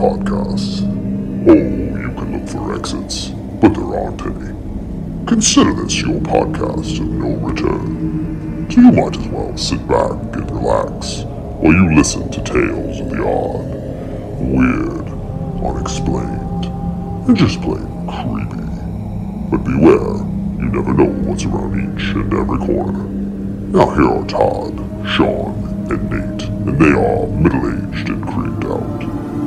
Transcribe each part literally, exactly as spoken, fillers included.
podcasts. Oh, you can look for exits, but there aren't any. Consider this your podcast of no return. So you might as well sit back and relax while you listen to tales of the odd, weird, unexplained, and just plain creepy. But beware, you never know what's around each and every corner. Now here are Todd, Sean, and Nate, and they are middle-aged and creeped out.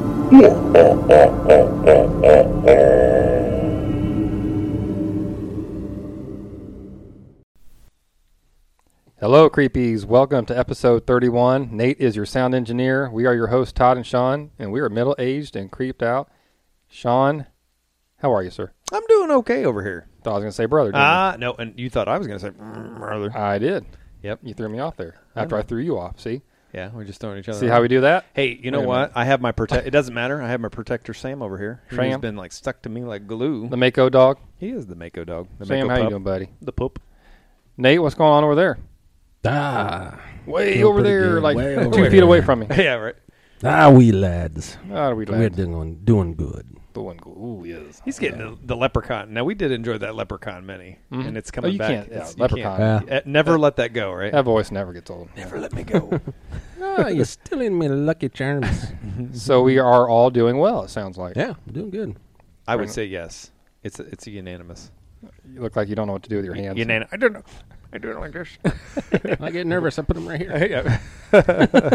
Hello, creepies. Welcome to episode thirty-one. Nate is your sound engineer. We are your hosts, Todd and Sean, and we are middle-aged and creeped out. Sean, how are you, sir? I'm doing okay over here. Thought I was going to say brother, didn't Ah, uh, no, and you thought I was going to say brother. you? I did. Yep. You threw me off there after I, I threw you off. See? Yeah, we're just throwing each other See off. how we do that? Hey, you know Wait a what? minute. I have my protect. It doesn't matter. I have my protector Sam over here. He's Sam? been like stuck to me like glue. The Mako dog. He is the Mako dog. The Sam, Mako how you pup. doing, buddy? The poop. Nate, what's going on over there? Ah, Way Feel over pretty there, good. like Way two over feet there. away from me. Yeah, right. ah, we lads, How do we we're land? doing doing good. Doing good. Ooh, yes. He's getting the, the leprechaun. Now we did enjoy that leprechaun mini, Mhm. and it's Oh, coming you back. can't. Yeah, It's- you leprechaun. can't- uh, never let that go. Right. That voice never gets old. Never let me go. Ah, you're stealing me lucky charms. So we are all doing well, it sounds like. Yeah, doing good. I would say yes. It's a, it's a unanimous. You look like you don't know what to do with your hands. Unan- I don't know. I do it like this. I get nervous. I put them right here. Yeah. That's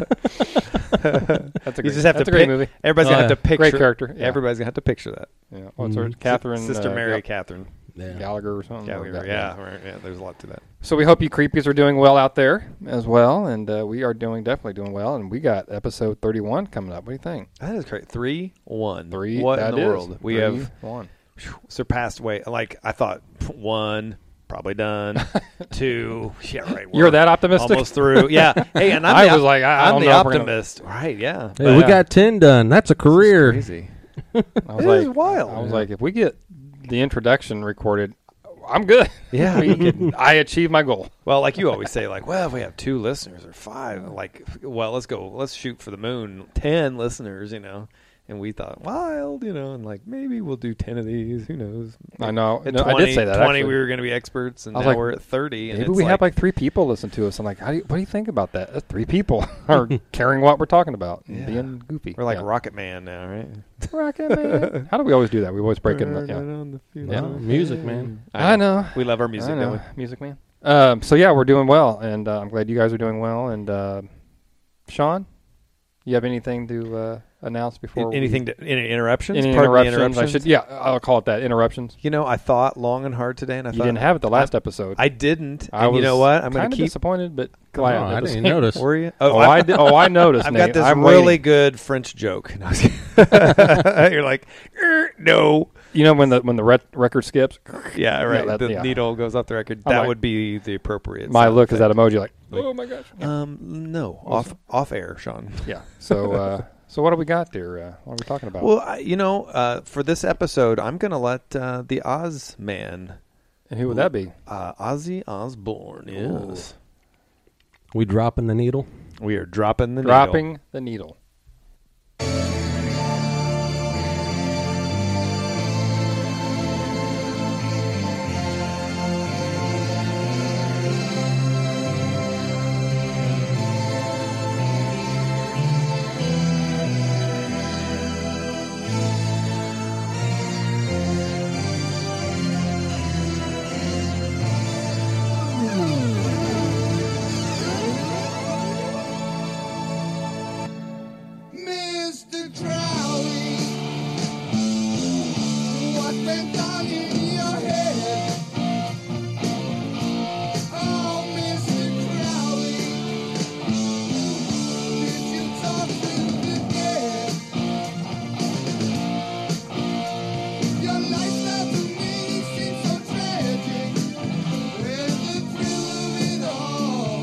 a great, You just have that's to a great pick- movie. Everybody's Oh, gonna yeah. have to picture. Great character. Yeah. Everybody's gonna have to picture that. Yeah. What's her? Mhm. Catherine. Sister uh, Mary Ga- Catherine. Yeah. Gallagher or something. Gallagher. Like that, Yeah, right, yeah. There's a lot to that. So we hope you creepies are doing well out there as well, and uh, we are doing definitely doing well. And we got episode thirty-one coming up. What do you think? That is great. Three, one. Three. What that in the is. world? We Three, have one. surpassed way. Like I thought, one probably done. Two, yeah, right. You're we're that optimistic? Almost through. Yeah. Hey, and I'm I the, was like, I- I I'm don't the know if we're gonna- optimist. Right? Yeah. Hey, we Yeah. got ten done. That's a career. This is crazy. I was It like, is wild. I was Yeah. like, if we get the introduction recorded, I'm good. Yeah. We can- I achieved my goal. Well, like you always say, like, well, if we have two listeners or five, like, well, let's go, let's shoot for the moon, ten listeners, you know. And we thought, wild, you know, and like maybe we'll do ten of these. Who knows? I know. At No, twenty, I did say that. twenty, actually. we were going to be experts, and I was now like, we're at thirty. And Maybe it's we like, have like three people listen to us. I'm like, how do you, what do you think about that? That's three people are caring what we're talking about and Yeah. being goofy. we're like yeah. Rocket Man now, right? Rocket Man. How do we always do that? We always break it. in the- Yeah. On the field. Yeah. Music, man. I know. We love our music, I don't know. we? Music Man. Um, so yeah, we're doing well, and uh, I'm glad you guys are doing well. And uh, Sean, you have anything to uh, announce before? In- anything? To, any interruptions? We, any Pardon me, interruptions? I should. Yeah, I'll call it that. Interruptions. You know, I thought long and hard today, and I You thought didn't have it the last I, episode. I didn't. I and was you know what? I'm going kind to of keep. disappointed, but glad. Oh, I at the didn't same- notice. Were you? Oh, I did. Oh, I noticed. I've Nate. got this I'm really waiting. good French joke. No, I was kidding. You're like, "Er, no. You know when the when the re- record skips. Yeah, right. that- the yeah. needle goes off the record. I'm That like- would be the appropriate. My sound look is that effect. emoji, like, oh my gosh. Um, no, off off air, Sean. Yeah. So, uh, so what do we got there? Uh, what are we talking about? Well, I, you know, uh, for this episode, I'm gonna let uh, the Oz man, and who would that be? uh, Ozzy Osbourne. Yes, We dropping the needle. we are dropping the Dropping needle. the needle. Mister Crowley, what went on in your head? Oh, Mister Crowley, did you talk to the dead? Your lifestyle to me seems so tragic. Where's the thrill of it all?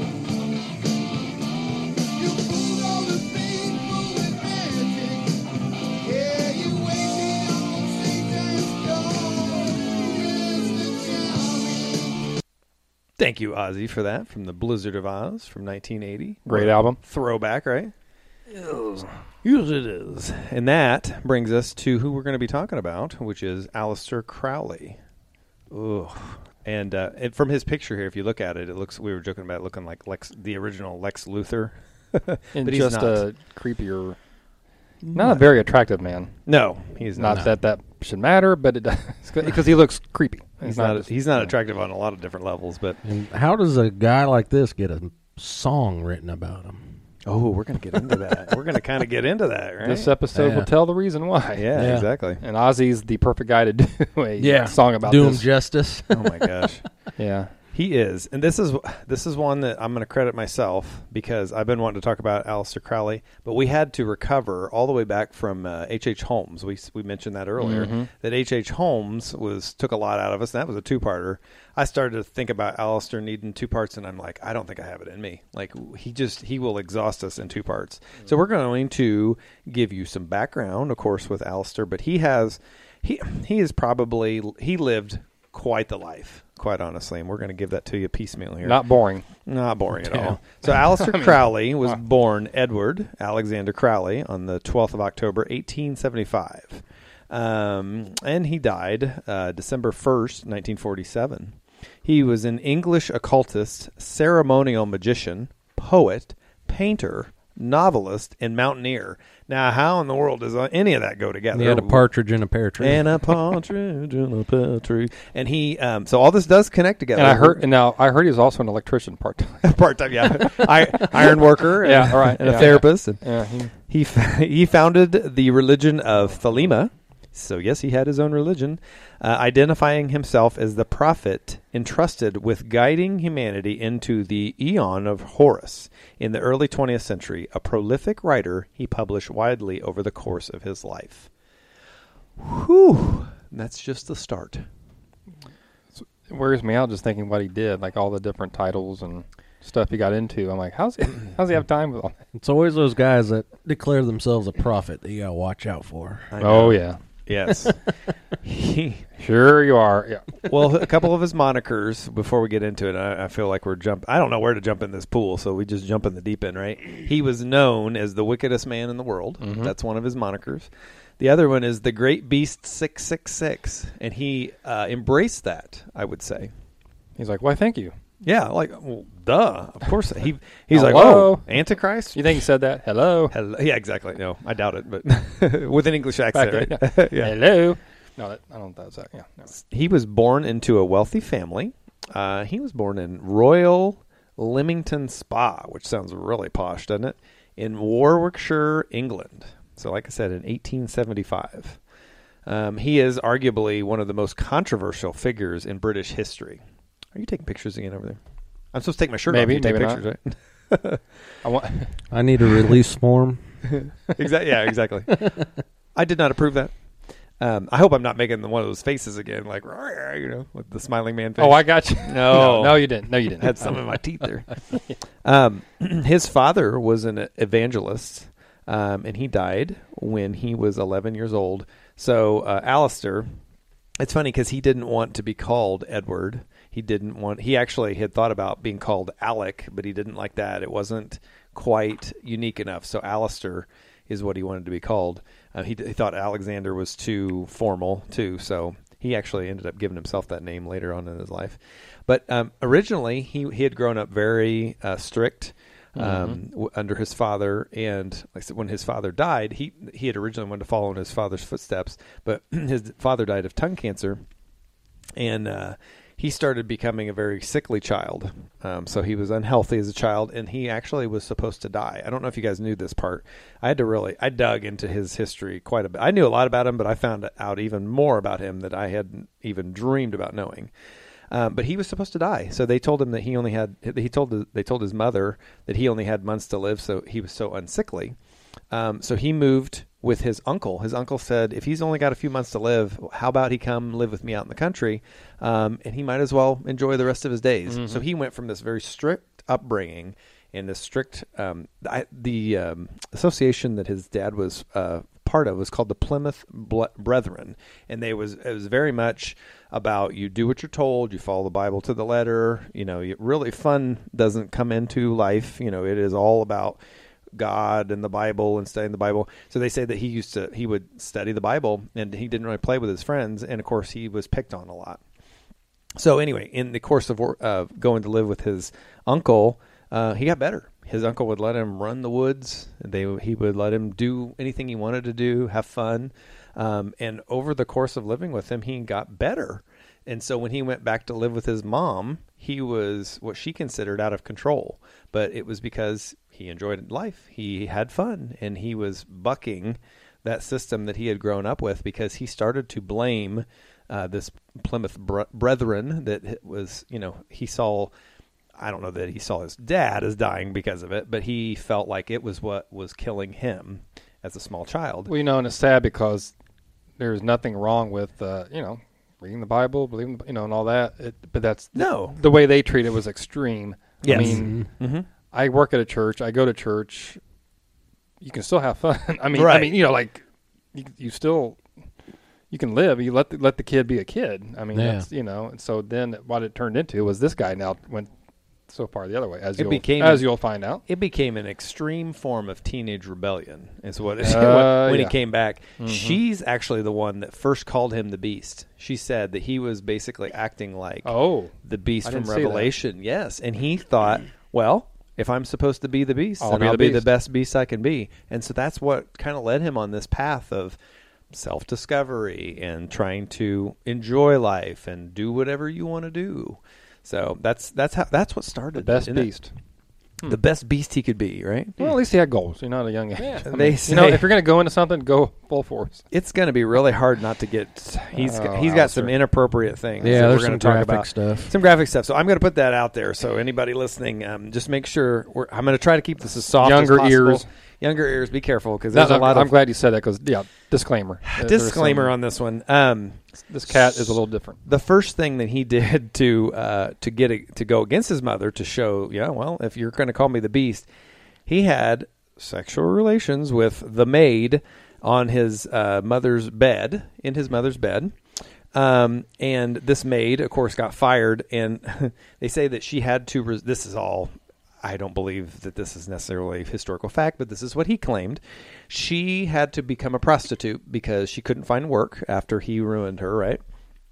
You fooled all the people with magic. Yeah, you waited on Satan's door, Mister Charming. Thank you, Ozzy, for that from the Blizzard of Oz from nineteen eighty. Great What a album. throwback, right? Yes, it is. And that brings us to who we're going to be talking about, which is Aleister Crowley. Ugh. And, uh, and from his picture here, if you look at it, it looks, we were joking about it looking like Lex, the original Lex Luthor. And but he's just not. a creepier, not a very attractive man. No, he's Not not. that that should matter, but it does because he looks creepy. He's It's not. just- he's not yeah. attractive on a lot of different levels. But And how does a guy like this get a song written about him? oh, we're going to get into that. We're going to kind of get into that, right? This episode Yeah. will tell the reason why. yeah, Yeah. exactly. And Ozzy's the perfect guy to do a song about Do him this. justice. Oh my gosh. Yeah. He is, and this is this is one that I'm going to credit myself because I've been wanting to talk about Aleister Crowley, but we had to recover all the way back from uh, H H. Holmes. We we mentioned that earlier Mhm. that H H. Holmes was took a lot out of us. And that was a two-parter. I started to think about Aleister needing two parts, and I'm like, I don't think I have it in me. Like he just he will exhaust us in two parts. So we're going to give you some background, of course, with Aleister, but he has he he is probably he lived quite the life. Quite honestly, and we're going to give that to you piecemeal here. Not boring. Not boring at Yeah. all. So Aleister I mean, Crowley was uh, born Edward Alexander Crowley on the twelfth of October, eighteen seventy-five. Um, and he died uh, December first, nineteen forty-seven. He was an English occultist, ceremonial magician, poet, painter, novelist, and mountaineer. Now, how in the world does any of that go together? He had a partridge in a pear tree. And a partridge in a pear tree. And he, um, so all this does connect together. And I heard, and now I heard he was also an electrician part time. part time, yeah, I, iron worker, and, Yeah, all right, and a yeah. therapist. And Yeah, he, he f- he founded the religion of Thelema. So yes, he had his own religion, uh, identifying himself as the prophet entrusted with guiding humanity into the Eon of Horus. In the early twentieth century, a prolific writer, he published widely over the course of his life. Whew, that's just the start. it wears me out just thinking what he did, like all the different titles and stuff he got into. I'm like, how's he, how's he have time with all that? It's always those guys that declare themselves a prophet that you got to watch out for. I Oh know. yeah, Yes. he, sure you are. Yeah. well, a couple of his monikers before we get into it. I, I feel like we're jump. I don't know where to jump in this pool, so we just jump in the deep end, right? He was known as the wickedest man in the world. Mhm. That's one of his monikers. The other one is the Great Beast six six six, and he uh, embraced that, I would say. He's like, why? Thank you. Yeah, like, well, duh. Of course. He He's like, Hello? oh, Antichrist? You think he said that? Hello. Hello. Yeah, exactly. No, I doubt it, but with an English accent, Back right? yeah. Hello. No, that, I don't. That's that. Yeah. No. He was born into a wealthy family. Uh, he was born in Royal Leamington Spa, which sounds really posh, doesn't it? In Warwickshire, England. So, like I said, in eighteen seventy-five. Um, he is arguably one of the most controversial figures in British history. Are you taking pictures again over there? I'm supposed to take my shirt Maybe, off. You take maybe pictures, right? I want. I need a release form. exactly. Yeah, exactly. I did not approve that. Um, I hope I'm not making one of those faces again, like, you know, with the smiling man face. Oh, I got you. No. no, no, you didn't. No, you didn't. I had some in my teeth there. Um, his father was an evangelist, um, and he died when he was eleven years old. So uh, Aleister, it's funny because he didn't want to be called Edward. He didn't want. He actually had thought about being called Alec, but he didn't like that. It wasn't quite unique enough. So Aleister is what he wanted to be called. Uh, he, he thought Alexander was too formal too, so he actually ended up giving himself that name later on in his life. But um, originally, he he had grown up very uh, strict um, Mm-hmm. w- under his father, and like I said, when his father died, he he had originally wanted to follow in his father's footsteps, but his father died of tongue cancer, and uh, he started becoming a very sickly child. Um, so he was unhealthy as a child, and he actually was supposed to die. I don't know if you guys knew this part. I had to really, I dug into his history quite a bit. I knew a lot about him, but I found out even more about him that I hadn't even dreamed about knowing. Um, but he was supposed to die. So they told him that he only had, he told, they told his mother that he only had months to live. So he was so unsickly. Um, so he moved with his uncle. His uncle said, if he's only got a few months to live, how about he come live with me out in the country? Um, and he might as well enjoy the rest of his days. Mm-hmm. So he went from this very strict upbringing and this strict, um, I, the um, association that his dad was uh, part of was called the Plymouth Ble- Brethren. And they was, it was very much about you do what you're told, you follow the Bible to the letter. You know, you, really fun doesn't come into life. You know, it is all about God and the Bible and studying the Bible. So they say that he used to he would study the Bible and he didn't really play with his friends, and of course he was picked on a lot. So anyway, in the course of uh, going to live with his uncle, uh, he got better. His uncle would let him run the woods. They he would let him do anything he wanted to do, have fun. Um, and over the course of living with him, he got better. And so when he went back to live with his mom, he was what she considered out of control. But it was because he enjoyed life. He had fun, and he was bucking that system that he had grown up with, because he started to blame uh, this Plymouth bre- Brethren that was, you know, he saw, I don't know that he saw his dad as dying because of it, but he felt like it was what was killing him as a small child. Well, you know, and it's sad because there's nothing wrong with, uh, you know, reading the Bible, believing, you know, and all that. It, but that's No. the way they treat it was extreme. Yes. I mean, Mm-hmm. I work at a church. I go to church. You can still have fun. I mean, I Right. mean, you know, like you, you still you can live. You let the, let the kid be a kid. I mean, Yeah. that's, you know. And so then what it turned into was this guy now went so far the other way, as It you'll became- as you'll find out. It became an extreme form of teenage rebellion, is what it, Uh, when yeah. he came back. Mhm. She's actually the one that first called him the Beast. She said that he was basically acting like Oh, the Beast I from didn't see that. Revelation. Yes, and he thought, well, if I'm supposed to be the Beast, I'll then be I'll the be the Beast. best Beast I can be. And so that's what kind of led him on this path of self-discovery and trying to enjoy life and do whatever you want to do. So that's that's how that's what started the best isn't it? beast. the best beast he could be, right? Well, at least he had goals. You know, at a young age. Yeah. I mean, They you know, say- if you're going to go into something, go full force. It's going to be really hard not to get. He's Oh, he's got some Alistair. inappropriate things. Yeah, that there's we're some going to talk graphic about. stuff. Some graphic stuff. So I'm going to put that out there. So anybody listening, um, just make sure we're, I'm going to try to keep this as soft Younger as possible. ears. Younger ears. Be careful because No, there's no, a lot I'm of glad you said that because, yeah, disclaimer. There- there's disclaimer some- on this one. Um, this cat is a little different. the first thing that he did to uh, to get a, to go against his mother to show, yeah, well, if you're going to call me the Beast, he had sexual relations with the maid on his uh, mother's bed, in his mother's bed. Um, and this maid, of course, got fired. And they say that she had to, res- this is all, I don't believe that this is necessarily a historical fact, but this is what he claimed. She had to become a prostitute because she couldn't find work after he ruined her, right?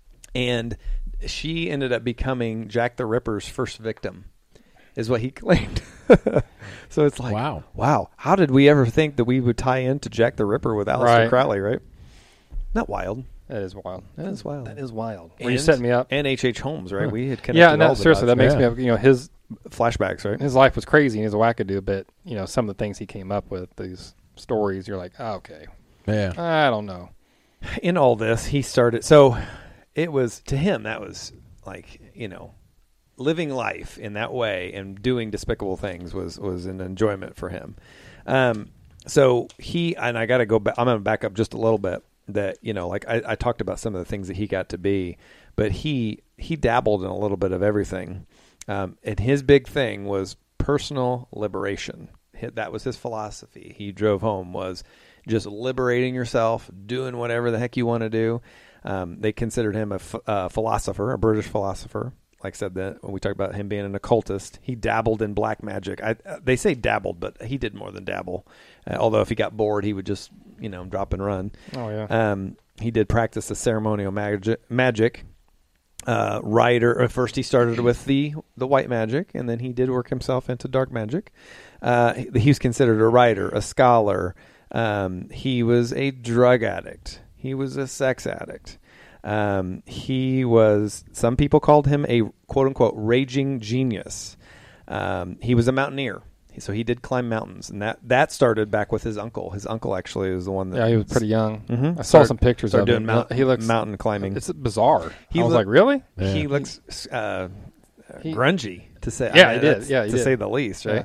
And she ended up becoming Jack the Ripper's first victim, is what he claimed. So it's like, Wow. wow, how did we ever think that we would tie into Jack the Ripper with Aleister Right. Crowley, right? Not wild. That is wild. That is wild. That is wild. Were And- you setting me up? And H H. Holmes, right? We had connected Yeah, and all that, the seriously, dots. that makes Yeah. me have, you know, his Flashbacks, right? his life was crazy and he's a wackadoo, but, you know, some of the things he came up with, these stories, you're like, oh, okay, Yeah. I don't know. In all this, he started. So it was, to him, that was like, you know, living life in that way and doing despicable things was, was an enjoyment for him. Um, so he, and I got to go back, I'm going to back up just a little bit that, you know, like I, I talked about some of the things that he got to be, but he, he dabbled in a little bit of everything. Um, and his big thing was personal liberation. Hi- That was his philosophy. He drove home was just liberating yourself, doing whatever the heck you want to do. Um, they considered him a ph- uh, philosopher, a British philosopher. Like I said, that when we talked about him being an occultist, he dabbled in black magic. I, uh, they say dabbled, but he did more than dabble. Uh, although if he got bored, he would just, you know, drop and run. Oh, yeah. Um, he did practice the ceremonial magic. magic. Uh, writer. At first, he started with the the white magic, and then he did work himself into dark magic. Uh, he, he was considered a writer, a scholar. Um, he was a drug addict. He was a sex addict. Um, he was. Some people called him a quote unquote raging genius. Um, he was a mountaineer. So he did climb mountains, and that, that started back with his uncle. His uncle actually was the one that Yeah, he was pretty young. Mhm. I saw Started- some pictures started of doing him. mount- he looks mountain climbing. It's bizarre. He I was look- like, really? Yeah. He looks uh, He- grungy to say. Yeah, he did. that's- Yeah, he to did. say the least, right?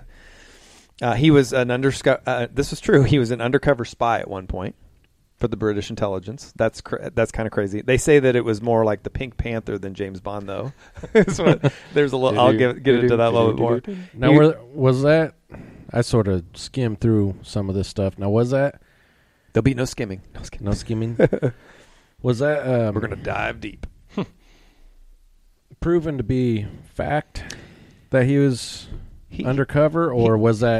Uh, he was an undersco- uh This was true. He was an undercover spy at one point for the British intelligence. That's cra- that's kind of crazy. They say that it was more like the Pink Panther than James Bond, though. It's what- there's a little. I'll get get into that a little bit more. Now, You- were, was that? I sort of skimmed through some of this stuff. Now, was that There'll be no skimming. No skimming. no skimming? Was that um, We're gonna dive deep. proven to be fact that he was He- undercover, or was that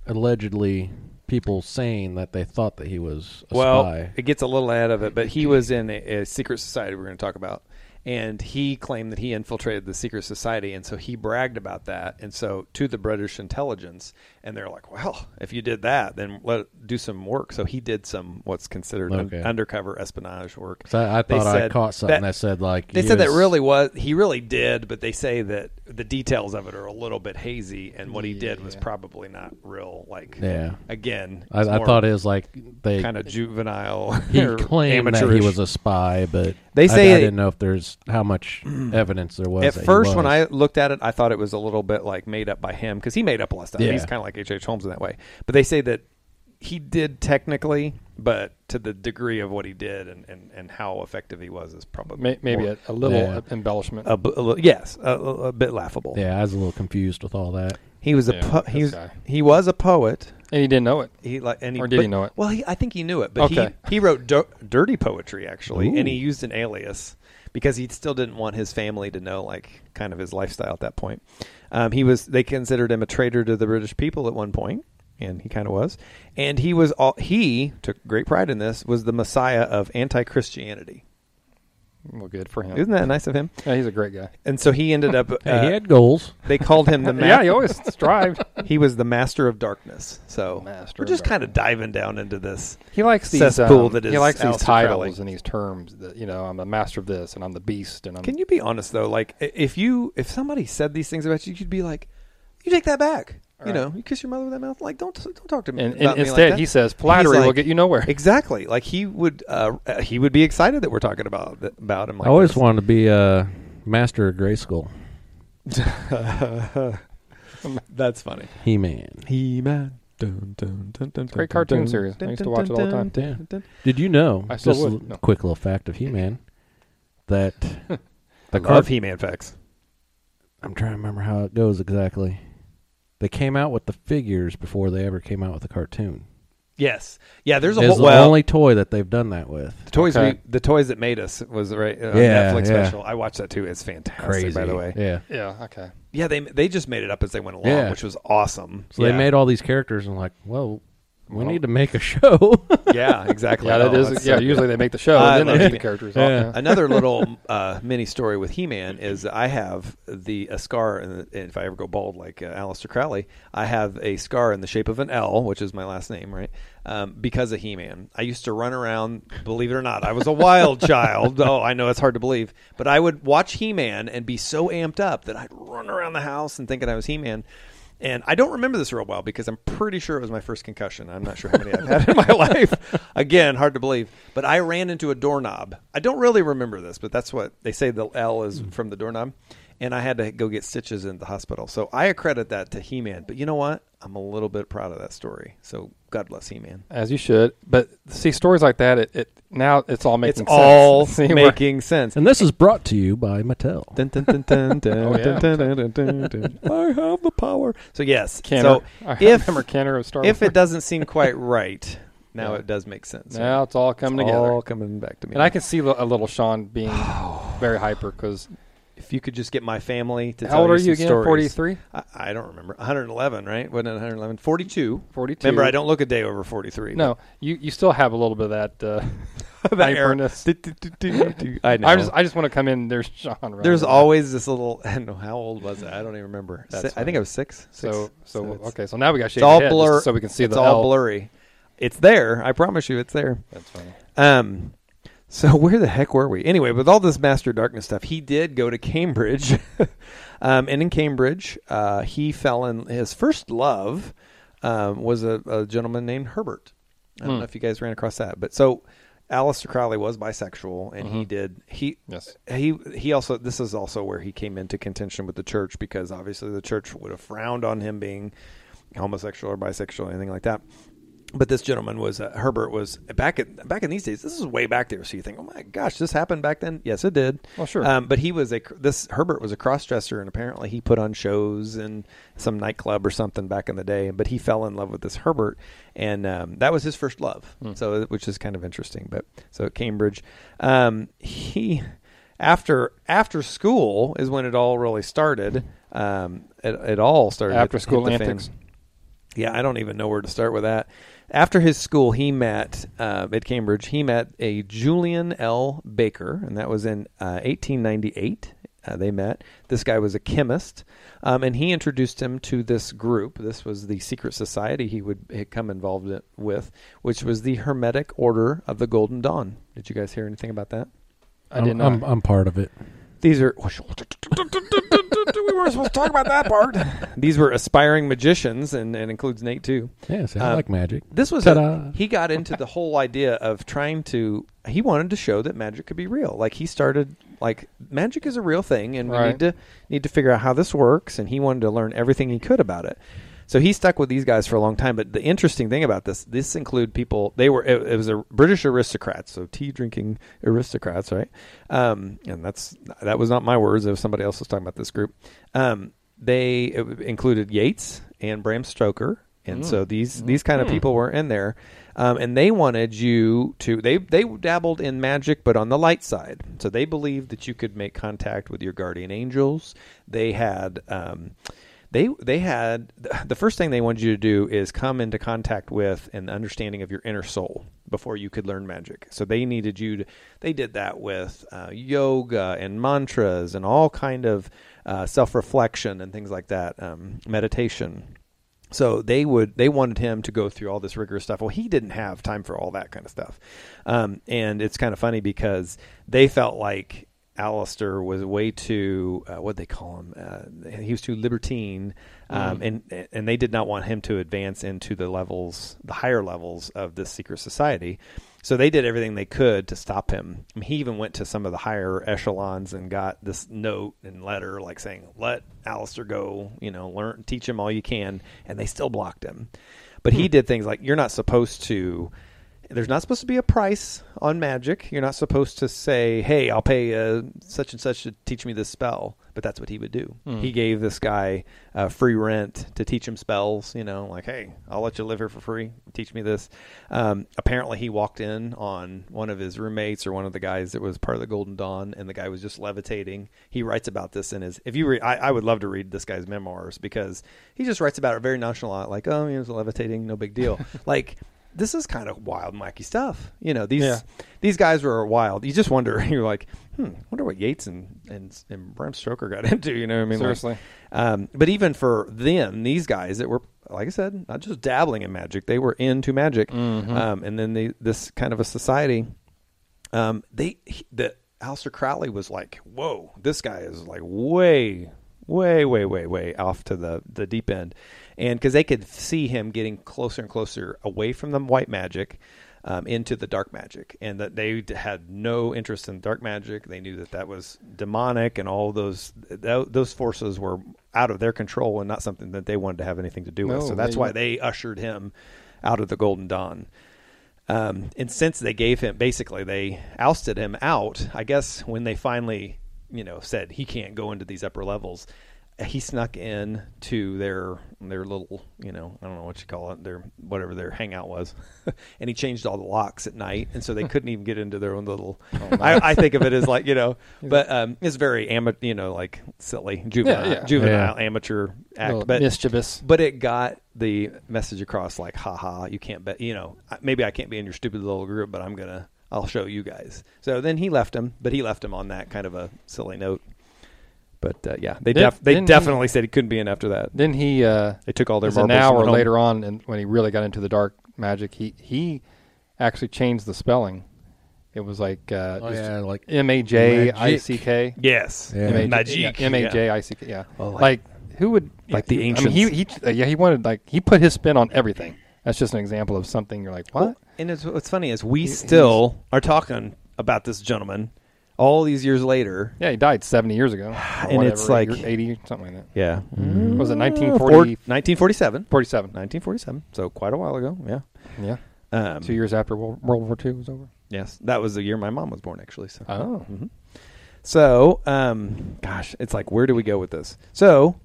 allegedly people saying that they thought that he was a well, spy. it gets a little ahead of it, but he was in a, a secret society we're going to talk about. And he claimed that he infiltrated the secret society, and so he bragged about that. And so to the British intelligence, and they're like, "Well, if you did that, then let do some work." So he did some what's considered Okay. un- undercover espionage work. So I, I They thought I said caught something that- that, said like They he said that was- really was he really did, but they say that the details of it are a little bit hazy, and what he did was Yeah. probably not real. Like, Yeah, again, I, I thought it was like they kind of juvenile. he or claimed that he amateurish. was a spy, but They say I, I it- didn't know if there's how much evidence there was. At that he first, when was. I looked at it, I thought it was a little bit like made up by him because he made up a lot of stuff. Yeah. He's kind of like H H. Holmes in that way. But they say that he did technically, but to the degree of what he did and, and, and how effective he was is probably May, maybe more, a, a little Yeah. embellishment. a, b- a little- yes, a, a, a bit laughable. yeah, I was a little confused with all that. He was a Yeah, po- this he was, guy. he was a poet. and he didn't know it. He like and he, Or did but- he know it? Well, he, I think he knew it, but Okay. he he wrote do- dirty poetry actually, Ooh. and he used an alias because he still didn't want his family to know like kind of his lifestyle at that point. Um, he was they considered him a traitor to the British people at one point, and he kind of was. And he was all he took great pride in this was the messiah of anti-Christianity. Well, good for him. Isn't that nice of him? Yeah, he's a great guy. And so he ended up. Hey, uh, he had goals. they called him the ma- yeah, he always strived. he was the master of darkness. So Master we're of just kind of darkness. diving down into this. He likes these Cesspool um, that he is likes these Aleister titles Crowley. and these terms that you know I'm the master of this and I'm the beast and I'm Can you be honest though? Like, i- if you if somebody said these things about you, you'd be like, you take that back. You Right. know, you kiss your mother with that mouth. Like, don't don't talk to me. and, about and me instead like that. he says flattery He's will like- get you nowhere. Exactly. Like he would uh, uh, he would be excited that we're talking about th- about him. Like I always this. wanted to be a master of Grayskull, That's funny. He-Man. He Man. Dun, dun, dun, dun, Great dun, cartoon dun, series. I dun, used to dun, watch it all the dun, time. dun, Yeah. dun, dun. Did you know? I still just would. a l- No. quick little fact of He-Man that I the love cart- He-Man facts. I'm trying to remember how it goes exactly. They came out with the figures before they ever came out with the cartoon. Yes. Yeah. There's a It's whole the well. only toy that they've done that with. the toys Okay. we the toys that made us was right uh, Yeah, Netflix yeah. special. I watched that too. It's fantastic. Crazy, By the way. Yeah. Yeah. Okay. Yeah, they they just made it up as they went along, Yeah. which was awesome. So yeah. they made all these characters and like, well, we Well- need to make a show. yeah, exactly. Yeah, that Oh, is. that's Yeah, so usually good. they make the show I and then love they make it. the characters. Yeah. All, yeah. Another little uh, mini story with He-Man is I have the a scar, in the, if I ever go bald like uh, Aleister Crowley, I have a scar in the shape of an L, which is my last name, right? Um, because of He-Man. I used to run around, believe it or not, I was a wild child. Oh, I know it's hard to believe, but I would watch He-Man and be so amped up that I'd run around the house and thinking I was He-Man. And I don't remember this real well because I'm pretty sure it was my first concussion. I'm not sure how many I've had in my life. Again, hard to believe. But I ran into a doorknob. I don't really remember this, but that's what they say the L is from the doorknob. And I had to go get stitches in the hospital. So I accredit that to He-Man. But you know what? I'm a little bit proud of that story. So God bless He-Man. As you should. But see, stories like that, it, it now it's all making It's sense. all See, we're- making sense. And this is brought to you by Mattel. Dun, dun, dun, dun, dun, Oh, yeah. dun, dun, dun, dun, dun. I have the power. So yes. Kenner. So I if remember Kenner of Star if Wars. it doesn't seem quite right, now Yeah. it does make sense. Now it's all coming It's together. all coming back to me. And I can see li- a little Sean being very hyper because if you could just get my family to how tell old are some you again? stories. forty-three? I, I don't remember. one hundred eleven, right? Wasn't it one hundred eleven? forty-two. forty-two. Remember, I don't look a day over forty-three. No, you, you still have a little bit of that uh, That air- hyperness. I know. I just I just want to come in. There's Sean. Running There's around. always this little. I don't know how old was I? I don't even remember. That's Si- I funny. think I was six. So Six. so, it's, okay. So now we got to shake It's all your head blur. just so we can see it's the all L. blurry. It's there. I promise you, it's there. That's funny. Um, so where the heck were we? Anyway, with all this Master Darkness stuff, he did go to Cambridge, um, and in Cambridge, uh, he fell in. His first love um, was a, a gentleman named Herbert. I don't Hmm. know if you guys ran across that, but so Aleister Crowley was bisexual, and he Mhm. did he Yes. he he also this is also where he came into contention with the church because obviously the church would have frowned on him being homosexual or bisexual or anything like that. But this gentleman was uh, Herbert was back at back in these days. This is way back there, so you think, oh my gosh, this happened back then. Yes, it did. Well, sure. Um, but he was a this Herbert was a cross-dresser, and apparently he put on shows in some nightclub or something back in the day. But he fell in love with this Herbert, and um, that was his first love. Hmm. So, which is kind of interesting. But so at Cambridge, um, he after after school is when it all really started. Um, it, it all started After to hit school the fan. antics. Yeah, I don't even know where to start with that. After his school, he met, uh, at Cambridge, he met a Julian L. Baker, and that was in uh, eighteen ninety-eight. Uh, they met. This guy was a chemist, um, and he introduced him to this group. This was the secret society he would become involved in, with, which was the Hermetic Order of the Golden Dawn. Did you guys hear anything about that? I did I'm, not. I'm, I'm part of it. These are... we weren't supposed to talk about that part. These were aspiring magicians, and, and includes Nate, too. Yeah, see, I Um, like magic. This was Ta-da. a, he got into the whole idea of trying to he wanted to show that magic could be real. Like he started like magic is a real thing, and we Right. need to need to figure out how this works, and he wanted to learn everything he could about it. So he stuck with these guys for a long time. But the interesting thing about this, this include people. They were it, it was a British aristocrats, so tea drinking aristocrats, right? Um, and that's that was not my words. It was somebody else was talking about this group. Um, they it included Yeats and Bram Stoker, and so these these kind of people were in there, um, and they wanted you to. They they dabbled in magic, but on the light side. So they believed that you could make contact with your guardian angels. They had. Um, They they had the first thing they wanted you to do is come into contact with an understanding of your inner soul before you could learn magic. So they needed you to. They did that with uh, yoga and mantras and all kind of uh, self-reflection and things like that, um, meditation. So they would they wanted him to go through all this rigorous stuff. Well, he didn't have time for all that kind of stuff, um, and it's kind of funny because they felt like Alistair was way too, uh, what they call him, uh, he was too libertine, um, mm. and and they did not want him to advance into the levels, the higher levels of this secret society. So they did everything they could to stop him. I mean, he even went to some of the higher echelons and got this note and letter like saying, let Alistair go, you know, learn, teach him all you can, and they still blocked him. But he did things like, you're not supposed to... There's not supposed to be a price on magic. You're not supposed to say, hey, I'll pay uh, such and such to teach me this spell. But that's what he would do. Mm. He gave this guy uh, free rent to teach him spells, you know, like, hey, I'll let you live here for free. Teach me this. Um, apparently, he walked in on one of his roommates or one of the guys that was part of the Golden Dawn, and the guy was just levitating. He writes about this in his... If you read, I, I would love to read this guy's memoirs because he just writes about it very nonchalant, like, oh, he was levitating, no big deal. Like... This is kind of wild and wacky stuff. You know, these yeah. these guys were wild. You just wonder, you're like, hmm, wonder what Yeats and, and, and Bram Stoker got into, you know what I mean? Seriously. Like, um, but even for them, these guys that were, like I said, not just dabbling in magic, they were into magic. Mm-hmm. Um, and then they, this kind of a society, um, they he, the Aleister Crowley was like, whoa, this guy is like way, way, way, way, way off to the, the deep end. And because they could see him getting closer and closer away from the white magic um, into the dark magic, and that they had no interest in dark magic. They knew that that was demonic, and all those th- those forces were out of their control and not something that they wanted to have anything to do no, with. So that's they, why they ushered him out of the Golden Dawn. Um, and since they gave him, basically they ousted him out, I guess when they finally, you know, said he can't go into these upper levels, he snuck in to their their little, you know, I don't know what you call it, their whatever their hangout was, and he changed all the locks at night, and so they couldn't even get into their own little. Oh, nice. I, I think of it as like, you know, but um, it's very amateur, you know, like silly juvenile, yeah, yeah. juvenile yeah. amateur act, but mischievous. But it got the message across, like, haha, you can't bet, you know, maybe I can't be in your stupid little group, but I'm gonna, I'll show you guys. So then he left him, but he left him on that kind of a silly note. But uh, yeah, they Did, def- they definitely he, said he couldn't be in after that. Then he uh, they took all their an marbles hour and went later home. on, and when he really got into the dark magic, he he actually changed the spelling. It was like uh, Oh, yeah, like M A J I C K. Yes, Yeah. magic. M A J I C K. Yeah, Well, like, like who would like the I mean, ancients. he he uh, yeah he wanted like he put his spin on everything. That's just an example of something you're like, what? Well, and it's, what's funny is we He- still are talking about this gentleman all these years later. Yeah, he died seventy years ago, or And whatever, it's like- eighty, something like that. Yeah, Was it nineteen Four- forty? nineteen forty-seven. forty-seven. nineteen forty-seven. So quite a while ago. Yeah. Yeah, Um, two years after World, World War Two was over. Yes, that was the year my mom was born, actually. So. Oh, Mhm. So, um, gosh, it's like, where do we go with this? So,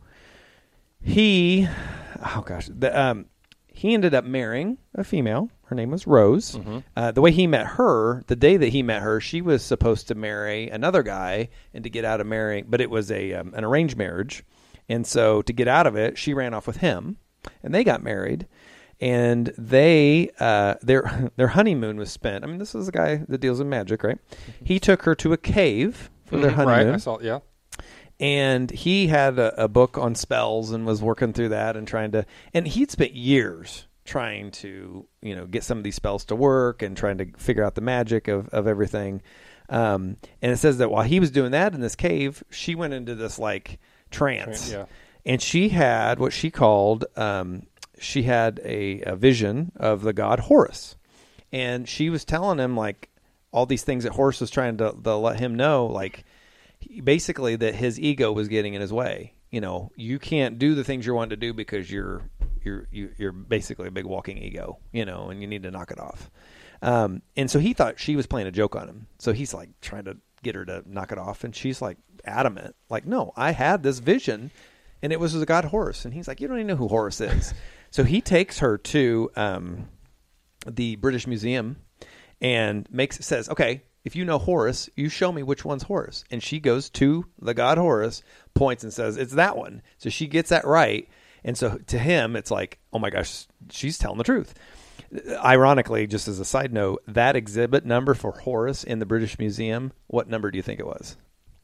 he, oh gosh, the, um, he ended up marrying a female. Her name was Rose. Mm-hmm. Uh, the way he met her, the day that he met her, she was supposed to marry another guy and to get out of marrying, but it was a um, an arranged marriage. And so to get out of it, she ran off with him. and they got married. And they, uh, their their honeymoon was spent. I mean, this is a guy that deals in magic, right? He took her to a cave for their Mhm, honeymoon. Right, I saw. Yeah. And he had a, a book on spells and was working through that and trying to. And he'd spent years trying to, you know, get some of these spells to work and trying to figure out the magic of of everything. Um, and it says that while he was doing that in this cave, she went into this like trance, Yeah. and she had what she called. Um, she had a, a vision of the god Horus, and she was telling him like all these things that Horus was trying to, to let him know, like he, basically that his ego was getting in his way. You know, you can't do the things you're wanting to do because you're you're you, you're basically a big walking ego. You know, and you need to knock it off. Um, and so he thought she was playing a joke on him. So he's like trying to get her to knock it off, and she's like adamant, like, no, I had this vision, and it was the god Horus. And he's like, you don't even know who Horus is. So he takes her to um, the British Museum and makes says, okay, if you know Horus, you show me which one's Horus. And she goes to the god Horus, points and says, it's that one. So she gets that right. And so to him, it's like, oh my gosh, she's telling the truth. Ironically, just as a side note, that exhibit number for Horus in the British Museum, what number do you think it was?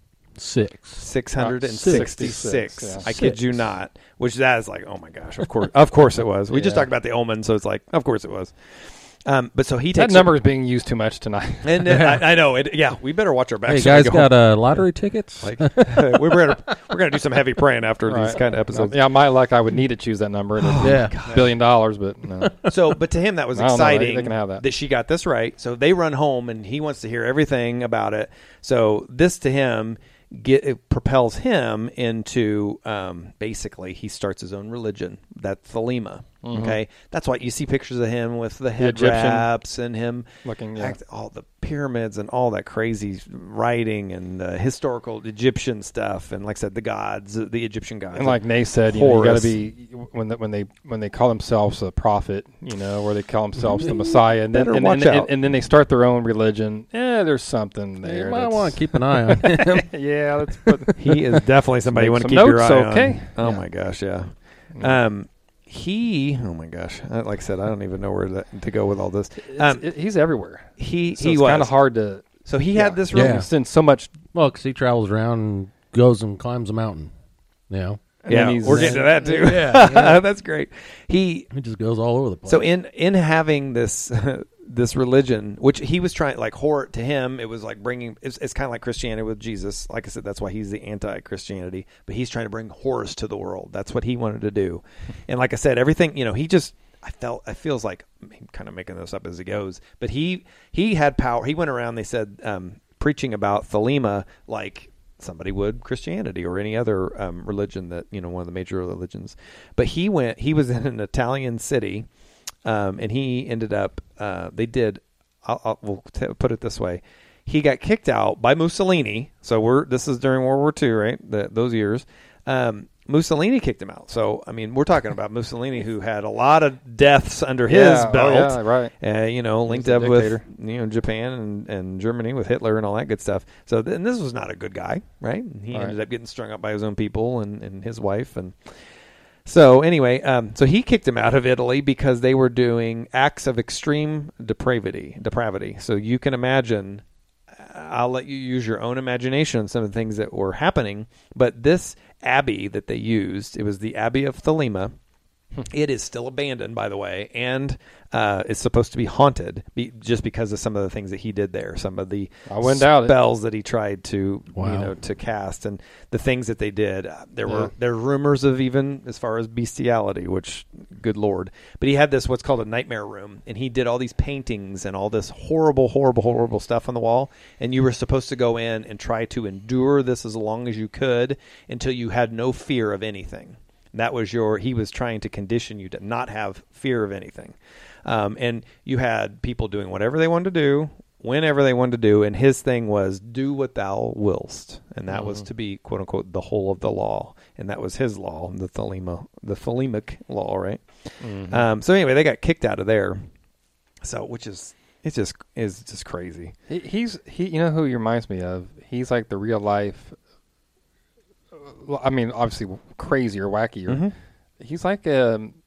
Six. six hundred sixty-six. Yeah. I kid you not. Which that is like, oh my gosh, of course, of course it was. We just Yeah. talked about the omen, so it's like, of course it was. Um, but so he That takes number is being used too much tonight. and uh, I, I know it. Yeah, we better watch our backs. Hey, so we guys go got home. uh, lottery tickets? Like we're gonna we're gonna do some heavy praying after these Right. kind of episodes. Yeah, my luck, I would need to choose that number. And Yeah. yeah, billion dollars, but no. So, but to him that was I don't know. They- exciting they can have that. she got this right. So they run home, and he wants to hear everything about it. So this to him get it propels him into um, basically he starts his own religion. That's Thelema. Mhm. Okay, that's why you see pictures of him with the head Egyptian wraps and him Looking, yeah. act, all the pyramids and all that crazy writing and uh, historical Egyptian stuff, and like I said, the gods, the Egyptian gods. And like Nay said, you, know, you got Horus. to be when the, when they when they call themselves a prophet, you know, or they call themselves the Messiah, and then Better and, watch and, out. and, and then they start their own religion. Eh, there's something there. You might that's- want to keep an eye on him. yeah, let's put. He is definitely somebody you Make want to some keep your notes, eye on. okay? Oh Yeah. my gosh, yeah. Yeah. Um, he, oh my gosh, uh, like I said, I don't even know where to, to go with all this. It's- Um, it- he's everywhere. he So he it's was kind of hard to. So he yeah. had this Yeah. room. He sends so much. Well, because he travels around and goes and climbs a mountain. You know? and Yeah, then he's- we're getting to that too. Yeah, yeah. That's great. He He just goes all over the place. so in in having this this religion, which he was trying, like Hor to him, it was like bringing. It's, it's kind of like Christianity with Jesus. Like I said, that's why he's the anti-Christianity. But he's trying to bring Horus to the world. That's what he wanted to do. And like I said, everything, you know, he just. I felt. I feels like I'm kind of making this up as he goes. But he he had power. He went around. They said um, preaching about Thelema like somebody would Christianity or any other um, religion that, you know, one of the major religions. But he went. He was in an Italian city. Um, and he ended up, uh, they did, I'll, I'll we'll t- put it this way. He got kicked out by Mussolini. So we're, this is during World War Two, right? The, those years. Um, Mussolini kicked him out. So, I mean, we're talking about Mussolini, who had a lot of deaths under his Yeah, oh, belt. yeah, right. Uh, you know, He linked was a up with, dictator. you know, Japan and, and Germany with Hitler and all that good stuff. So, th- and this was not a good guy, right? And he Right. ended up getting strung up by his own people and, and his wife. And so, anyway, um, so he kicked him out of Italy because they were doing acts of extreme depravity. Depravity. So you can imagine. I'll let you use your own imagination on some of the things that were happening. But this abbey that they used, it was the Abbey of Thelema. It is still abandoned, by the way, and uh, it's supposed to be haunted be, just because of some of the things that he did there, some of the I wouldn't doubt it. spells that he tried to, Wow. you know, to cast, and the things that they did. Uh, there Yeah. were there were rumors of even as far as bestiality, which, good lord. But he had this what's called a nightmare room, and he did all these paintings and all this horrible, horrible, horrible stuff on the wall, and you were supposed to go in and try to endure this as long as you could until you had no fear of anything. That was your, he was trying to condition you to not have fear of anything. Um, and you had people doing whatever they wanted to do, whenever they wanted to do. And his thing was, do what thou willst. And that was to be, quote unquote, the whole of the law. And that was his law, the Thelema, the Thelemic law, right? Mhm. Um, so anyway, they got kicked out of there. So, which is, it's just, is just crazy. He, he's he. You know who he reminds me of? He's like the real life. uh, I mean, obviously crazy or wacky. Or Mhm. he's like um,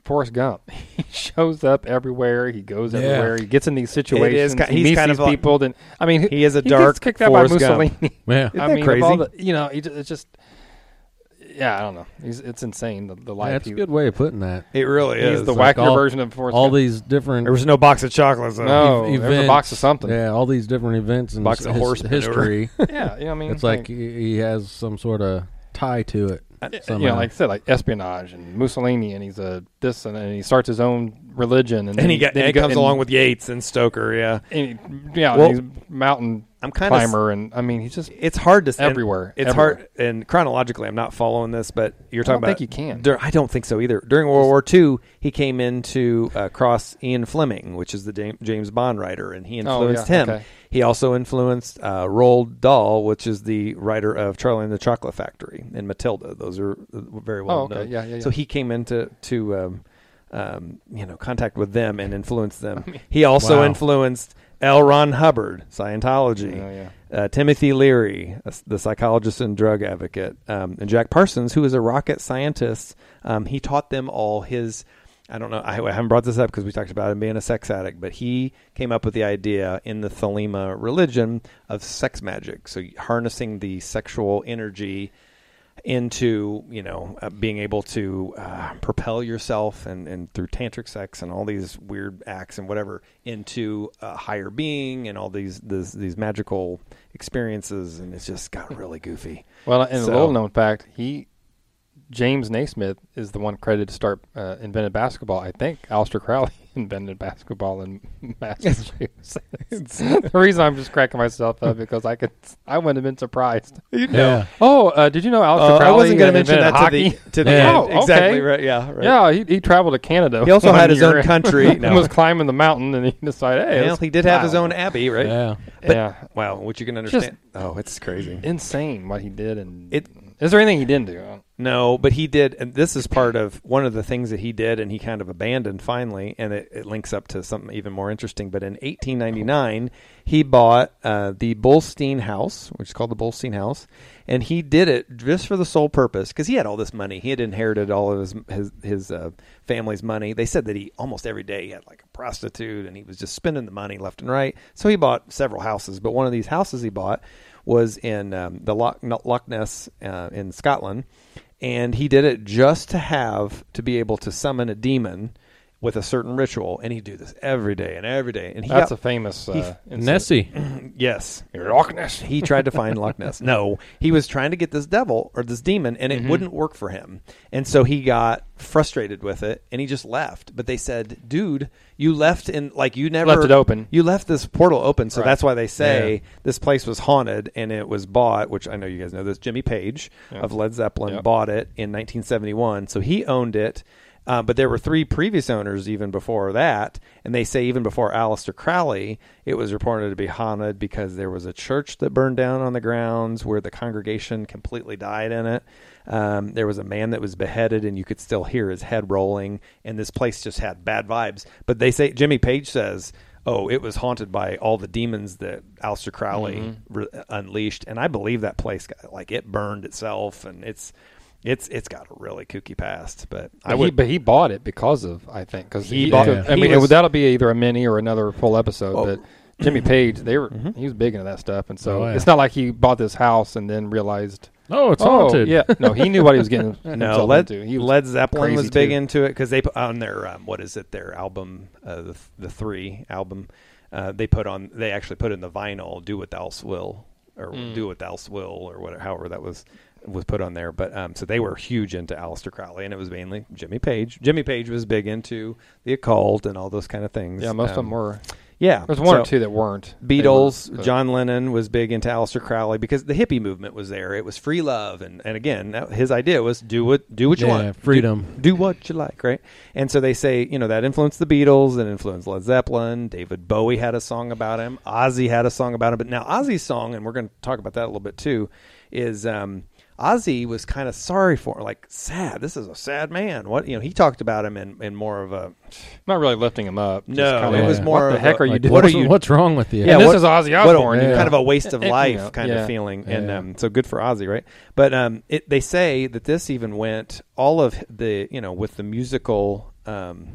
Forrest Gump. He shows up everywhere. He goes Yeah. everywhere. He gets in these situations. ki- he he's meets kind these of like- people. Then I mean, he is a he dark gets kicked out Forrest by Gump. Mussolini. Yeah. Isn't I that mean, of all crazy? the, you know, he, it's just, yeah, I don't know. He's, it's insane the, the life. That's he, a good way of putting that. It really He's is. the like wackier all- version of Forrest All Gump. these different There was no box of chocolates. though. No, ev- there was a box of something. Yeah, all these different events and Box s- of his- horse manure. history. Yeah, you know, I mean, It's like he, he has some sort of tie to it. you somehow. know, like I said, like espionage and Mussolini, and he's a this, and, and he starts his own religion, and, And then, he, got, then and he go- comes and- along with Yates and Stoker, yeah. and he- yeah, Well, he's a mountain I'm kind of climber, and I mean, he's just It's hard to and everywhere. It's everywhere. hard, and chronologically, I'm not following this, but you're I talking don't about. think you can. dur- I don't think so either. During World War Two, he came in to uh, cross Ian Fleming, which is the James, James Bond writer, and he Oh, influenced yeah, him. okay. He also influenced uh, Roald Dahl, which is the writer of Charlie and the Chocolate Factory and Matilda. Those are uh, very well Oh, okay. known. Yeah, yeah, yeah. So he came into to um, um, you know contact with them and influenced them. He also Wow. influenced L. Ron Hubbard, Scientology. Oh, yeah. Uh, Timothy Leary, uh, the psychologist and drug advocate, um, and Jack Parsons, who is a rocket scientist. Um, he taught them all his. I don't know. I, I haven't brought this up because we talked about him being a sex addict, but he came up with the idea in the Thelema religion of sex magic. So harnessing the sexual energy into, you know, uh, being able to uh, propel yourself and, and through tantric sex and all these weird acts and whatever into a higher being and all these this, these magical experiences, and it's just got really goofy. Well, and So- a little known fact, he James Naismith is the one credited to start uh, invented basketball. I think Aleister Crowley invented basketball in Massachusetts. The reason I'm just cracking myself up because I could I wouldn't have been surprised. Yeah. Oh, uh, did you know Aleister Uh, Crowley I wasn't going uh, to mention invented that to hockey? the to the Yeah. Oh, exactly okay. right. Yeah, right. Yeah, he he traveled to Canada. He also one had his year own country. and No. was climbing the mountain, and he decided, hey, Well, let's- he did have I his don't own know. abbey, right? Yeah. But- yeah, Wow, which you can Just- understand. Oh, it's crazy. insane what he did. And It- is there anything he didn't do? No, but he did, and this is part of one of the things that he did, and he kind of abandoned finally, and it, it links up to something even more interesting. But in eighteen ninety-nine, he bought uh, the Bullstein House, which is called the Bullstein House, and he did it just for the sole purpose because he had all this money. He had inherited all of his his, his uh, family's money. They said that he almost every day he had like a prostitute, and he was just spending the money left and right. So he bought several houses, but one of these houses he bought was in um, the Loch, Loch Ness uh, in Scotland. And he did it just to have to be able to summon a demon with a certain ritual, and he'd do this every day and every day. And he That's got, a famous he- uh, incident. Nessie. yes, Loch Ness. he tried to find Loch Ness. No, he was trying to get this devil or this demon, and it Mm-hmm. wouldn't work for him. And so he got frustrated with it, and he just left. But they said, "Dude, you left in like you never Left it open. You left this portal open." So Right. that's why they say Yeah. this place was haunted, and it was bought. Which I know you guys know this. Jimmy Page Yeah. of Led Zeppelin Yep. bought it in nineteen seventy-one, so he owned it. Uh, but there were three previous owners even before that, and they say even before Aleister Crowley, it was reported to be haunted because there was a church that burned down on the grounds where the congregation completely died in it. Um, there was a man that was beheaded, and you could still hear his head rolling, and this place just had bad vibes. But they say, Jimmy Page says, oh, it was haunted by all the demons that Aleister Crowley Mm-hmm. re- unleashed, and I believe that place, got, like, it burned itself, and it's... It's it's got a really kooky past, but I But he, would. but he bought it because of I think because He he, bought- bought. I he mean, was- it, that'll be either a mini or another full episode. Oh. But Jimmy Page, they were Mhm. he was big into that stuff, and so Oh, yeah. it's not like he bought this house and then realized Oh, it's oh haunted. yeah no he knew what he was getting No, himself Led, into. He was Led Zeppelin crazy was big too. into it because they put on their um, what is it their album uh, the the three album uh, they put on they actually put in the vinyl "Do What Thou Will" or Mm. "Do What Thou Will" or whatever however that was was put on there. But um, so they were huge into Aleister Crowley, and it was mainly Jimmy Page. Jimmy Page was big into the occult and all those kind of things. yeah most of Um, them were. Yeah, There's one or so- two that weren't. They Beatles, were, but- John Lennon was big into Aleister Crowley because the hippie movement was there. It was free love, and, and again, that, his idea was do what do what you Yeah, want, freedom. do, do what you like, right? And so they say, you know, that influenced the Beatles, that influenced Led Zeppelin. David Bowie had a song about him. Ozzy had a song about him. But now Ozzy's song, and we're going to talk about that a little bit too, is um, Ozzy was kind of sorry for him, like sad. This is a sad man. What you know, he talked about him in, in more of a not really lifting him up. just no. kinda, It was Yeah. more what the of heck a, are you like, doing? What are what's, you? what's wrong with you? Yeah, and this what- is Ozzy what a- Osbourne. yeah. kind of a waste of You life know, kind yeah. of feeling, and Yeah. um, so good for Ozzy, right? But um, it, they say that this even went all of the you know with the musical um,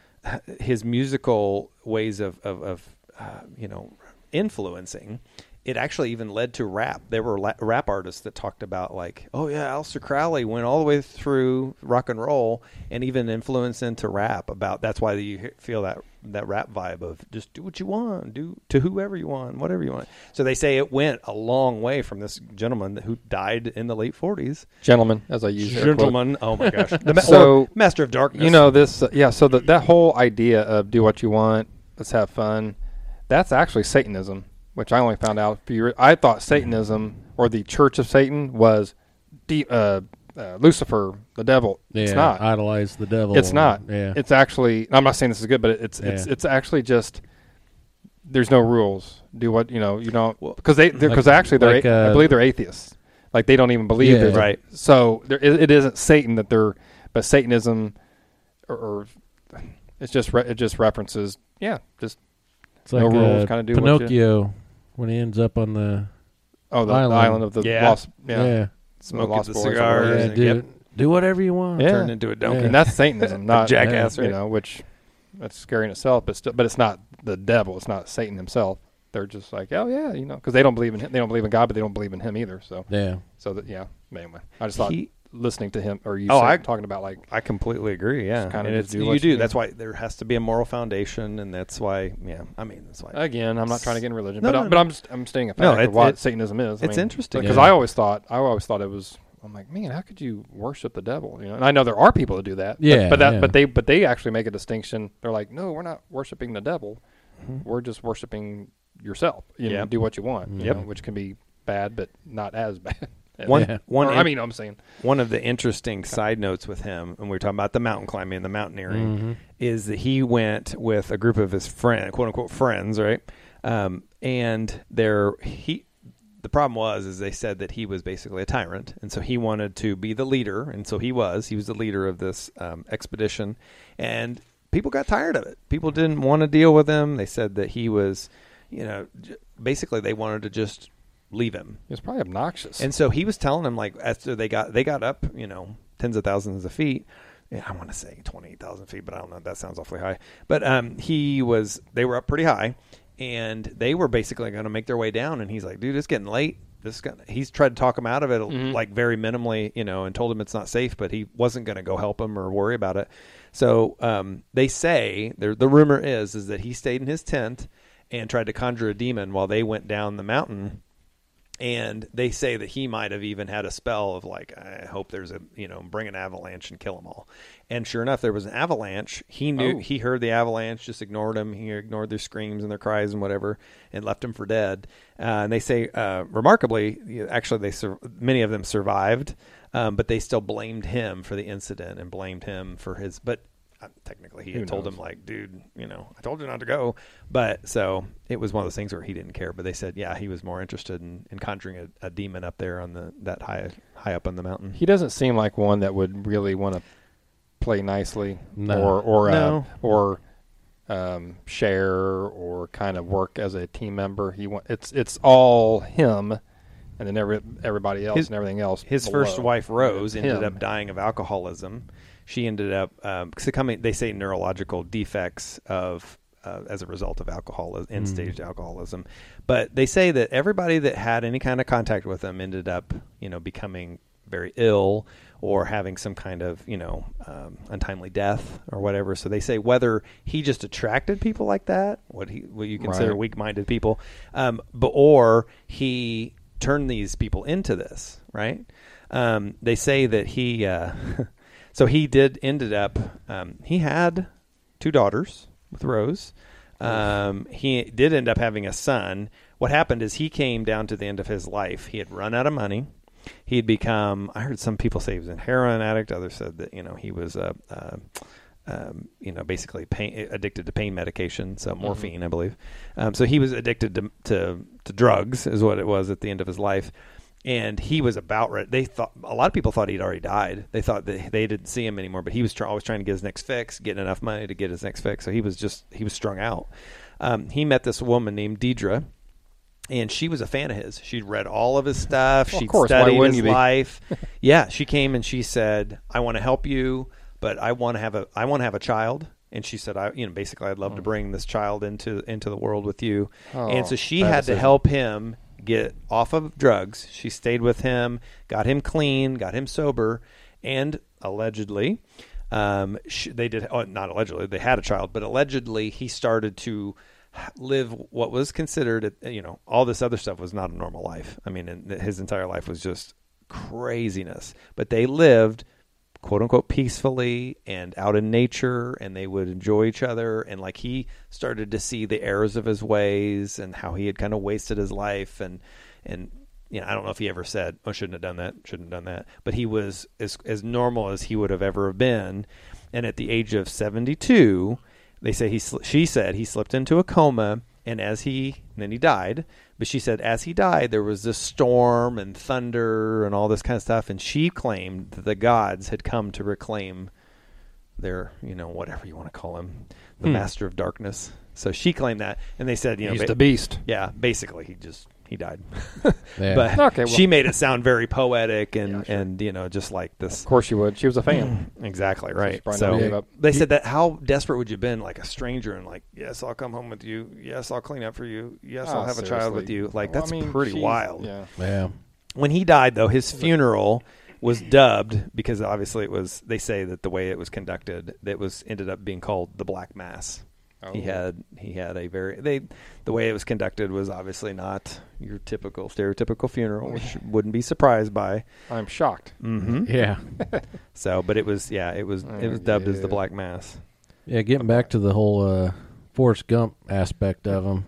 his musical ways of of, of uh, you know influencing. It actually even led to rap. There were la- rap artists that talked about like, oh yeah, Aleister Crowley went all the way through rock and roll and even influenced into rap. About that's why you he- feel that that rap vibe of just do what you want, do to whoever you want, whatever you want. So they say it went a long way from this gentleman who died in the late forties. Gentleman, as I use air quotes. Gentleman, oh my gosh, the ma- So, or Master of Darkness. You know this, uh, yeah. So that that whole idea of do what you want, let's have fun, that's actually Satanism, which I only found out. A few years, I thought Satanism or the Church of Satan was de- uh, uh, Lucifer, the devil. Yeah, It's not. idolize the devil. It's not. Yeah. It's actually. I'm not saying this is good, but it's it's Yeah. it's actually just. There's no rules. Do what you know. You don't Well, because they because like- actually they're like, a- I uh, believe they're atheists. Like they don't even believe Yeah. there's a- Right. So there, it, it isn't Satan that they're, but Satanism, or, or it's just re, it just references. Yeah, just It's like no rules, uh, kinda do what you- Pinocchio when he ends up on the oh the the Island. island, of the Yeah. lost. Yeah, yeah, Smoking lost the boys or cigars. whatever it yeah, is. and- do yep. do whatever you want. Yeah. Turned into a donkey. Yeah. And that's Satanism, not jackass, you right? know, which that's scary in itself. But still, but it's not the devil. It's not Satan himself. They're just like, oh yeah, you know, because they don't believe in him. They don't believe in God, but they don't believe in him either. So, Yeah. so that yeah. Anyway, I just thought He- listening to him or you Oh, say- I- talking about like I completely agree. Yeah, Just kinda And just it's- do what you you do. do. That's why there has to be a moral foundation, and that's why. Yeah, I mean, that's why. again, I'm not trying to get in religion, No, but no, I, but no. I'm just I'm stating a No, fact it- of what it- Satanism is. I it's mean, interesting. because Yeah. I always thought I always thought it was. I'm like, man, how could you worship the devil? You know, and I know there are people that do that. but- Yeah, but, that yeah. but they but they actually make a distinction. They're like, no, we're not worshiping the devil. Mhm. We're just worshiping yourself. You know, Yep. do what you want. You Yep. know, which can be bad, but not as bad. One, Yeah. one. Or, in- I mean, I'm saying one of the interesting side notes with him, and we were talking about the mountain climbing and the mountaineering, Mhm. is that he went with a group of his friend, quote unquote friends, right? Um, and they're he. The problem was, is they said that he was basically a tyrant, and so he wanted to be the leader, and so he was. He was the leader of this um, expedition, and people got tired of it. People didn't want to deal with him. They said that he was, you know, j- basically they wanted to just leave him. it's probably obnoxious. And so he was telling them, like, after they got they got up, you know, tens of thousands of feet. Yeah, I want to say twenty-eight thousand feet, but I don't know. That sounds awfully high. But um, he was, they were up pretty high, and they were basically going to make their way down. And he's like, dude, it's getting late. This is gonna, he's tried to talk him out of it, Mhm. like very minimally, you know, and told him it's not safe, but he wasn't going to go help him or worry about it. So um, they say, the rumor is, is that he stayed in his tent and tried to conjure a demon while they went down the mountain. And they say that he might have even had a spell of like, I hope there's a, you know, bring an avalanche and kill them all. And sure enough, there was an avalanche. He knew, Oh. he heard the avalanche, just ignored him. He ignored their screams and their cries and whatever, and left him for dead. Uh, and they say, uh, remarkably, you know, actually, they sur- many of them survived, um, but they still blamed him for the incident and blamed him for his. But uh, technically, he Who had told knows? him like, dude, you know, I told you not to go. But so it was one of those things where he didn't care. But they said, yeah, he was more interested in, in conjuring a, a demon up there on the that high high up on the mountain. he doesn't seem like one that would really want to play nicely No. or or No. uh, or um, share or kind of work as a team member. He want it's it's all him, and then every everybody else His- and everything else. His below. first wife, Rose, ended Him. up dying of alcoholism. She ended up um, succumbing. They say neurological defects of uh, as a result of alcohol, end stage alcoholism. But they say that everybody that had any kind of contact with him ended up, you know, becoming very ill or having some kind of, you know, um, untimely death or whatever. So they say whether he just attracted people like that, what he what you consider Right. weak-minded people, um, but or he turned these people into this, right? Um, they say that he, uh, so he did ended up, um, he had two daughters with Rose. Um, he did end up having a son. What happened is he came down to the end of his life. He had run out of money. He had become, I heard some people say he was a heroin addict. Others said that, you know, he was, uh, uh, um, you know, basically pain, addicted to pain medication, so morphine, I believe. Um, so he was addicted to, to to drugs, is what it was at the end of his life. And he was about ready. They thought a lot of people thought he'd already died. They thought that they didn't see him anymore, but he was try, always trying to get his next fix, getting enough money to get his next fix. So he was just he was strung out. Um, he met this woman named Deidre, and she was a fan of his. She'd read all of his stuff. Well, of She'd course, why studied wouldn't his you be? life. Yeah, she came and she said, "I want to help you, but I want to have a I want to have a child. And she said, I, you know, basically, I'd love to bring this child into into the world with you. Oh, and so she bad had decision. to help him get off of drugs. She stayed with him, got him clean, got him sober, and allegedly, um, she, they did, oh, not allegedly, they had a child, but allegedly he started to live what was considered, you know, all this other stuff was not a normal life. I mean, and his entire life was just craziness. But they lived, quote unquote, peacefully and out in nature, and they would enjoy each other. And like he started to see the errors of his ways and how he had kind of wasted his life. And, and, you know, I don't know if he ever said, oh, shouldn't have done that, shouldn't have done that. But he was as, as normal as he would have ever been. And at the age of seventy-two, they say he, sl- she said he slipped into a coma, and as he, and then he died. But she said as he died, there was this storm and thunder and all this kind of stuff. And she claimed that the gods had come to reclaim their, you know, whatever you want to call him, the Hmm. master of darkness. So she claimed that. And they said, you know, He's ba- the beast. yeah, basically he just, he died. Yeah. But Okay, well- she made it sound very poetic and, Yeah, sure. and, you know, just like this. Of course you would. She was a fan. Exactly, she right. probably So never gave up. they said that how desperate would you have been, like a stranger, and like, yes, I'll come home with you. Yes, I'll clean up for you. Yes, I'll Oh, have a child with seriously. you. Like, Well, that's I mean, pretty she's- wild. Yeah. Yeah. When he died, though, his funeral was dubbed, because obviously it was, they say that the way it was conducted, that was ended up being called the Black Mass. He Oh. had he had a very they the way it was conducted was obviously not your typical stereotypical funeral, which wouldn't be surprised by. I'm shocked. Mm-hmm. Yeah. So, but it was yeah, it was it was Oh, dubbed as the yeah. Black Mass. Yeah, getting back to the whole uh, Forrest Gump aspect of him.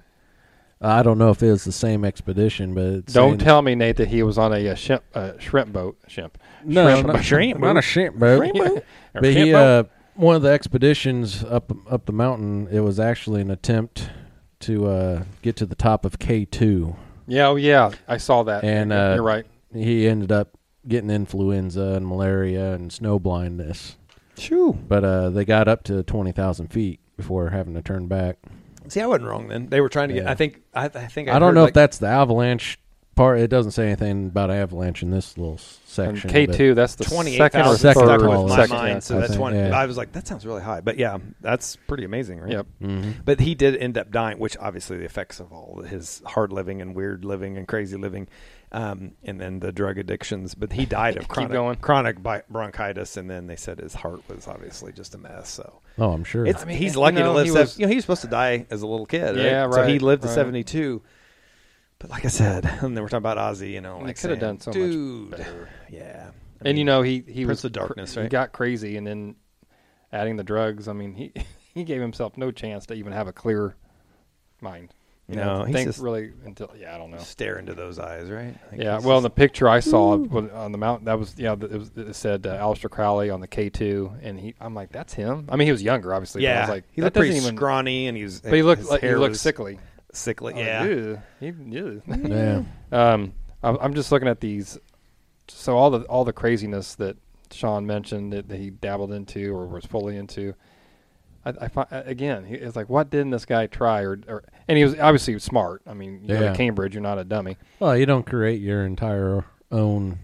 I don't know if it was the same expedition, but it's Don't saying- tell me, Nate, that he was on a, uh shrimp, uh, shrimp boat. Shrimp. no, shrimp- not, shrimp not boat. a shrimp boat. Or But shrimp he, boat? uh, one of the expeditions up up the mountain, it was actually an attempt to uh, get to the top of K two. Yeah, oh, yeah. I saw that. And, You're- uh, You're right. He ended up getting influenza and malaria and snow blindness. Shoo. But uh, they got up to twenty thousand feet before having to turn back. See, I wasn't wrong then. They were trying to get. Yeah. I think. I, I think. I, I don't heard, know like, if that's the avalanche part. It doesn't say anything about avalanche in this little s- And section. K but- two, that's the twenty-eight second or thousand second stuck third. with my tallest. second, yeah. mind. So I that's think, one. yeah. I was like, that sounds really high. But yeah, that's pretty amazing, right? Yep. Mhm. But he did end up dying, which obviously the effects of all his hard living and weird living and crazy living, um, and then the drug addictions. But he died of Keep chronic, going. chronic bi- bronchitis, and then they said his heart was obviously just a mess. So Oh, I'm sure. it's, I mean, he's you lucky know, to live. he sev- was- you know, he was supposed to die as a little kid, right? Yeah, So he right, lived to right. seventy-two. But like I said, and then we're talking about Ozzy. You know, He like could have saying, done so Dude, much better. yeah. I And mean, you know, he he Prince was of Darkness, cr- right? He got crazy, and then adding the drugs. I mean, he he gave himself no chance to even have a clear mind. You No, know, to he's think just- really until yeah, I don't know. stare into those eyes, right? I think Yeah, he's well, in just- the picture I saw when- on the mountain, that was yeah, it, was, it said uh, Aleister Crowley on the K two, and he, I'm like, that's him. I mean, he was younger, obviously. but I yeah, was like, he that looked pretty doesn't even. scrawny, and he was. But he looked his like he hair looked was sickly. sickly. I was Yeah, like, "Ew, he, ew." yeah. Um, I'm, I'm just looking at these. So all the all the craziness that Sean mentioned that, that he dabbled into or was fully into. I, I find, again, he, it's like, what didn't this guy try? Or, or and he was obviously smart. I mean, you go Yeah. to Cambridge, you're not a dummy. Well, you don't create your entire own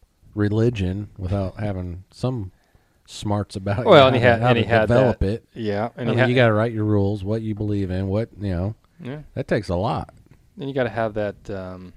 religion without having some smarts about it. Well, and he how to- had- how and to he had develop that. it. Yeah, and I he mean, ha- you got to write your rules, what you believe in, what you know. yeah, That takes a lot. and you got to have that um,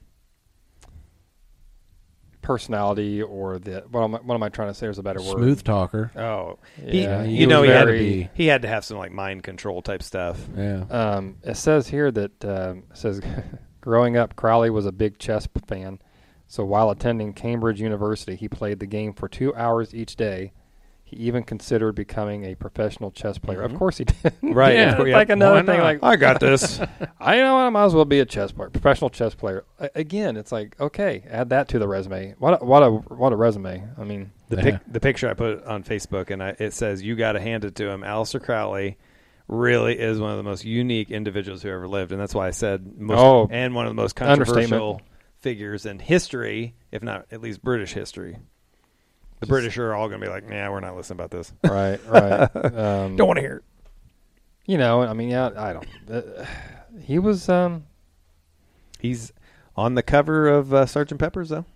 personality or the what am I, what am I trying to say? There's a better word. Smooth talker. Oh, he, Yeah, you he know, was he had to very- be. He had to have some like mind control type stuff. Yeah. Um, it says here that um, it says growing up, Crowley was a big chess p- fan. So while attending Cambridge University, he played the game for two hours each day. He even considered becoming a professional chess player. Of course he did. Right, Yeah. of course, It's yeah. like another Why thing. not? Like I got this. I know I might as well be a chess player, professional chess player. A- again, it's like okay, add that to the resume. What a, what a what a resume. I mean, The Yeah. pic, the picture I put on Facebook, and I, it says you got to hand it to him. Aleister Crowley really is one of the most unique individuals who ever lived, and that's why I said most, Oh, and one of the most understatement. controversial figures in history, if not at least British history. The Just- British are all going to be like, "Nah, we're not listening about this. right, right. Um, Don't want to hear it." You know, I mean, yeah, I don't. Uh, he was. Um, He's on the cover of uh, Sergeant Pepper's, though.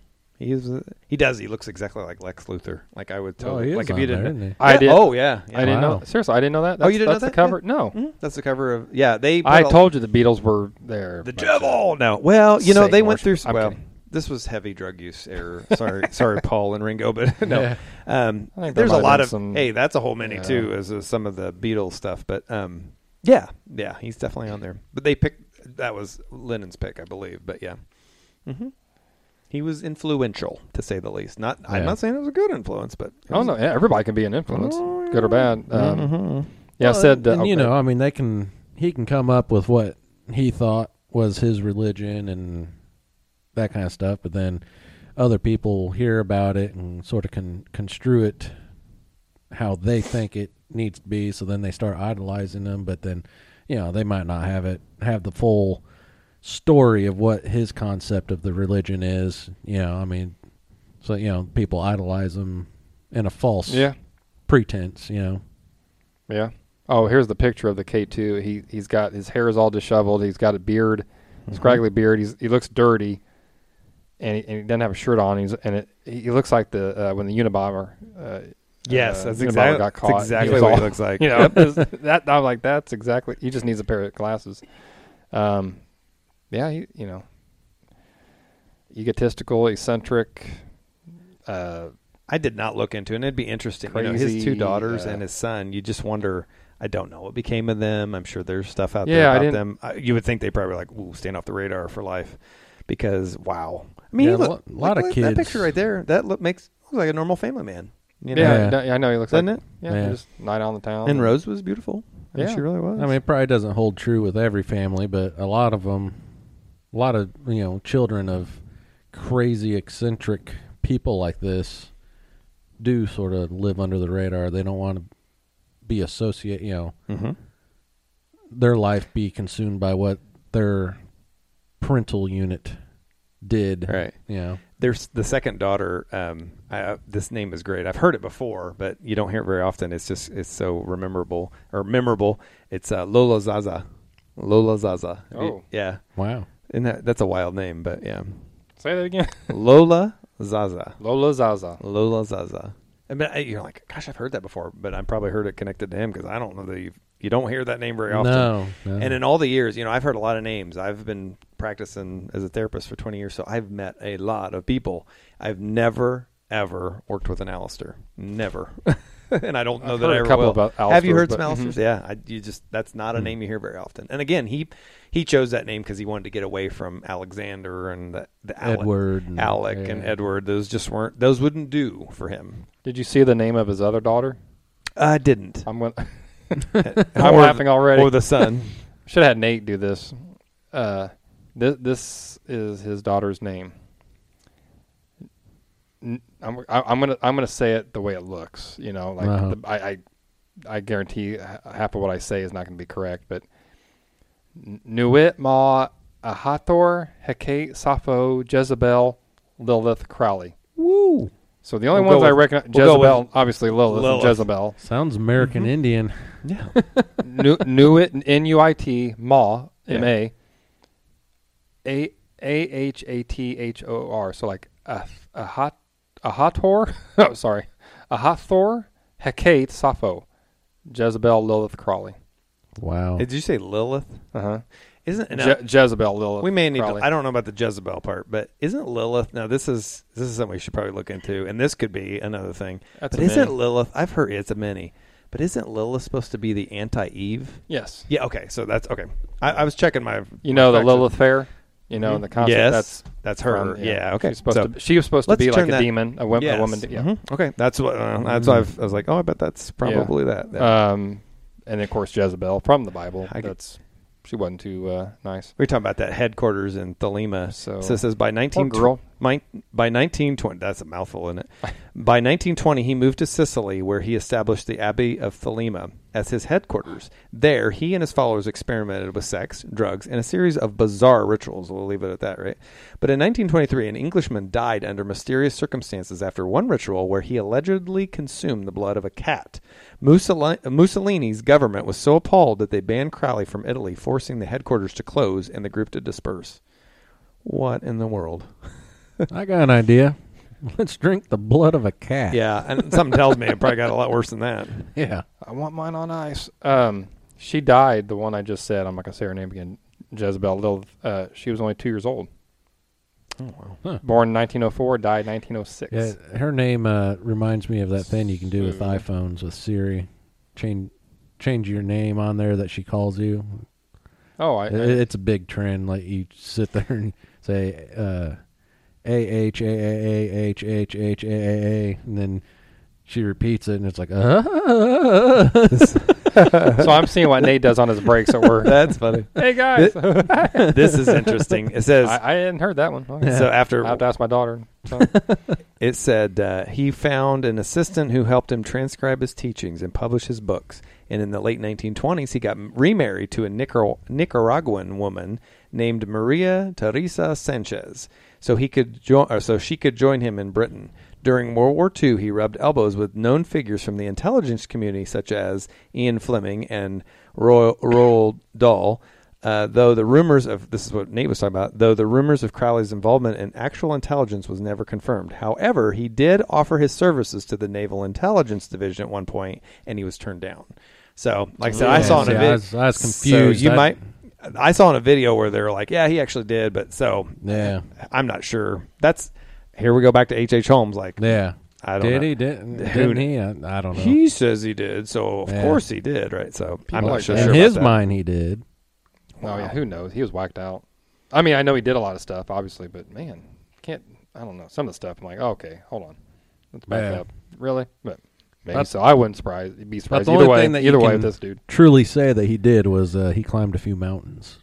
He's he does. He looks exactly like Lex Luthor. Like I would Oh, totally. he is like if on you there, didn't. isn't he? I Yeah. did. Oh yeah. yeah. I didn't Wow. know. Seriously, I didn't know that. That's, Oh, you didn't know that's that? the cover. Yeah. No, Mhm. That's the cover of. Yeah, they. put I a- told you the Beatles were there. the but, devil. No, well, you know Satan they went through. worship. I'm Well, kidding. this was heavy drug use error. Sorry, sorry, Paul and Ringo, but no. Yeah. Um, I think there there's might a have lot been of. some- hey, that's a whole many Yeah. too, as is some of the Beatles stuff. But um, yeah, yeah, he's definitely on there. But they picked. That was Lennon's pick, I believe. But yeah. Mm-hmm. He was influential, to say the least. Not, I'm Yeah. not saying it was a good influence, but it Oh was- no, yeah, everybody can be an influence, Oh, good or bad. Um, Mhm. Yeah, I Well, said. and, Uh, you okay. know, I mean, they can. He can come up with what he thought was his religion and that kind of stuff, but then other people hear about it and sort of can construe it how they think it needs to be. So then they start idolizing them, but then, you know, they might not have it have the full story of what his concept of the religion is. You know, I mean, so you know, people idolize them in a false Yeah, pretense. You know. yeah. Oh, here's the picture of the K two. He he's got his hair is all disheveled. He's got a beard, scraggly beard. He's he looks dirty, and he, and he doesn't have a shirt on. He's and it he looks like the uh, when the Unabomber. Uh, Yes, uh, that's Unabomber exactly, got that's caught. exactly was what all- he looks like. You know, that I'm like that's exactly. He just needs a pair of glasses. Um, yeah, he, you know, egotistical, eccentric. Uh, I did not look into it. And it'd be interesting. You know, his Crazy, two daughters uh, and his son. You just wonder. I don't know what became of them. I'm sure there's stuff out Yeah, there I about didn't- them. I, you would think they probably were like, ooh, staying off the radar for life, because wow. I mean, Yeah, he a look, lo- lot of look, kids- That picture right there, that look makes looks like a normal family man. You know? yeah, Yeah. I- I know he looks Doesn't like it? Yeah, Yeah. just night on the town. And Rose was beautiful. I mean, Yeah. she really was. I mean, it probably doesn't hold true with every family, but a lot of them, a lot of you know, children of crazy eccentric people like this do sort of live under the radar. They don't want to be associate, you know, mm-hmm. their life be consumed by what their parental unit did. Right. You know. There's the second daughter. Um, I, uh, this name is great. I've heard it before, but you don't hear it very often. It's just it's so memorable or memorable. It's uh, Lola Zaza. Lola Zaza. Oh. yeah. Wow. And that that's a wild name, but yeah. Say that again. Lola Zaza. Lola Zaza. Lola Zaza. I mean, I- you're like, gosh, I've heard that before, but I've probably heard it connected to him because I don't know that you you don't hear that name very often. No, no. And in all the years, you know, I've heard a lot of names. I've been practicing as a therapist for twenty years, so I've met a lot of people. I've never, ever worked with an Alistair. Never. And I don't know I've that heard I a ever couple will. about Have you Alistairs, heard but- some mhm. Alistairs? Yeah. I, you just that's not a name you hear very often. And again, he he chose that name because he wanted to get away from Alexander and the, the Alec, Edward and- Alec yeah. and Edward. Those just weren't. Those wouldn't do for him. Did you see the name of his other daughter? I didn't. I'm going. I'm I'm laughing already. Or the son. Should have had Nate do this. Uh, this this is his daughter's name. N- I'm I- I'm gonna I'm gonna say it the way it looks. You know, like Uh-huh. the, I, I I guarantee h- half of what I say is not going to be correct. But N- Nuit Ma Ahathor Hecate Sappho Jezebel Lilith Crowley. Woo. So the only We'll ones go I with- recognize, we'll go Jezebel, with obviously Lilith, Lilith. and Jezebel. Sounds American Indian. Yeah. Nu- Nuit, N U I T, Ma, M A, A A H A T H O R. So like a a hot a Hathor. Oh, sorry, a Hathor, Hecate, Sappho, Jezebel, Lilith, Crawley. Wow. Did you say Lilith? Uh huh. Isn't Je- no, Jezebel, Lilith. we may need Crawley. to, I don't know about the Jezebel part, but isn't Lilith? Now this is this is something we should probably look into, and this could be another thing. That's but a isn't many. Lilith? I've heard it's a many, but isn't Lilith supposed to be the anti-Eve? Yes. Yeah. Okay. So that's okay. I, I was checking my. You know my the facts. Lilith Fair. You know, and the concept. Yes, That's that's her. from- yeah. Okay. She's supposed so, to. She was supposed to let's be like turn a that- demon, a, wo- yes. a woman. Yeah. Mhm. Okay. That's what. Uh, that's why I've, I was like, oh, I bet that's probably that. Yeah. Um, and of course Jezebel from the Bible. I get- That's she wasn't too uh, nice. We're talking about that headquarters in Thelema. So, So it says by nineteen poor girl. My, by nineteen twenty, that's a mouthful, isn't it? By nineteen twenty, he moved to Sicily, where he established the Abbey of Thelema as his headquarters. There, he and his followers experimented with sex, drugs, and a series of bizarre rituals. We'll leave it at that, right? But in nineteen twenty-three, an Englishman died under mysterious circumstances after one ritual where he allegedly consumed the blood of a cat. Mussoli- Mussolini's government was so appalled that they banned Crowley from Italy, forcing the headquarters to close and the group to disperse. What in the world? I got an idea. Let's drink the blood of a cat. Yeah, and something tells me it probably got a lot worse than that. Yeah. I want mine on ice. Um, she died. The one I just said. I'm not gonna say her name again. Jezebel Lilith. Uh, she was only two years old. Oh, wow. Huh. Born in nineteen oh four, died nineteen oh six. Yeah, her name uh, reminds me of that thing you can do with Sue. iPhones with Siri. Change change your name on there that she calls you. Oh, I, I It- it's a big trend. Like you sit there and say uh, A H A A A H H H A A A, and then she repeats it, and it's like, uh, so I'm seeing what Nate does on his breaks at work. That's funny. Hey guys, This is interesting. It says I, I hadn't heard that one. Okay. so after I have to ask my daughter. So, it said uh, he found an assistant who helped him transcribe his teachings and publish his books. And in the late nineteen twenties, he got remarried to a Nicar- Nicaraguan woman named Maria Teresa Sanchez, so he could join, or so she could join him in Britain. During World War Two, he rubbed elbows with known figures from the intelligence community, such as Ian Fleming and Roy- Roald Dahl. Uh, though the rumors of this is what Nate was talking about, though the rumors of Crowley's involvement in actual intelligence was never confirmed. However, he did offer his services to the Naval Intelligence Division at one point, and he was turned down. So, like I said, I Yeah, saw in a see, I video. was- I was confused. So you I- might. I saw in a video where they were like, "Yeah, he actually did," but so Yeah. I'm not sure. That's here we go back to H H. Holmes. Like, yeah. I don't Did know. he? Didn't, Who didn't he? I, I don't know. He says he did, so of Yeah. course he did, right? So I'm People not like so that. sure In about his that. mind, he did. oh yeah, who knows? He was whacked out. I mean, I know he did a lot of stuff, obviously, but man, can't. I don't know. Some of the stuff, I'm like, oh, okay, hold on, let's back Yeah. up. Really? But maybe That's- so. I wouldn't surprise. Be surprised the either only way. thing that you Either way can- with this dude. Truly say that he did was uh, he climbed a few mountains.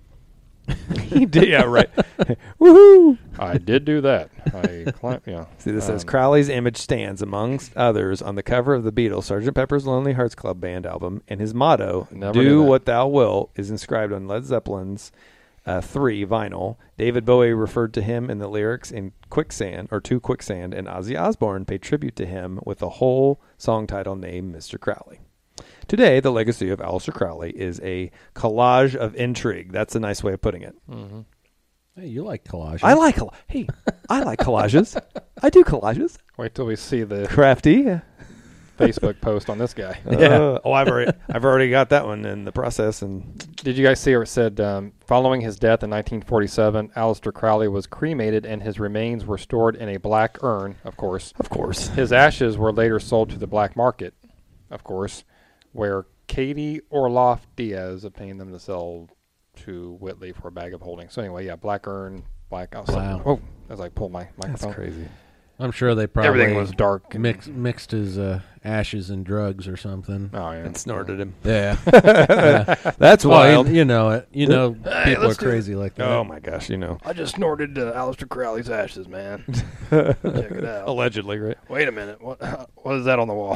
He did, yeah, right. Woohoo! I did do that. I climbed. Yeah. See, this says Um, Crowley's image stands amongst others on the cover of the Beatles' Sergeant Pepper's Lonely Hearts Club Band album, and his motto, Never knew "Do that. what thou wilt," is inscribed on Led Zeppelin's uh, three vinyl. David Bowie referred to him in the lyrics in Quicksand, or to Quicksand, and Ozzy Osbourne paid tribute to him with a whole song title named Mister Crowley. Today, the legacy of Aleister Crowley is a collage of intrigue. That's a nice way of putting it. mhm. Hey, you like collages? I like coll- hey, I like collages. I do collages. Wait till we see the Crafty. Facebook post on this guy. Yeah. oh, I've already I've already got that one in the process, and Did you guys see where it said, um, following his death in nineteen forty-seven, Aleister Crowley was cremated and his remains were stored in a black urn, of course. of course, His ashes were later sold to the black market, of course, where Katie Orloff Diaz obtained them to sell to Whitley for a bag of holding. So anyway, yeah, black urn, black outside. Wow. Oh, as I pulled my that's microphone. crazy. I'm sure they probably Everything was dark. and- mix, mixed his uh, ashes and drugs or something. Oh, yeah. And snorted him. Yeah. yeah. That's Well, wild. you, you know it. You know Hey, people are let's do it. crazy like that. Oh my gosh, you know. I just snorted uh, Aleister Crowley's ashes, man. Check it out. Allegedly, right? Wait a minute. What What is that on the wall?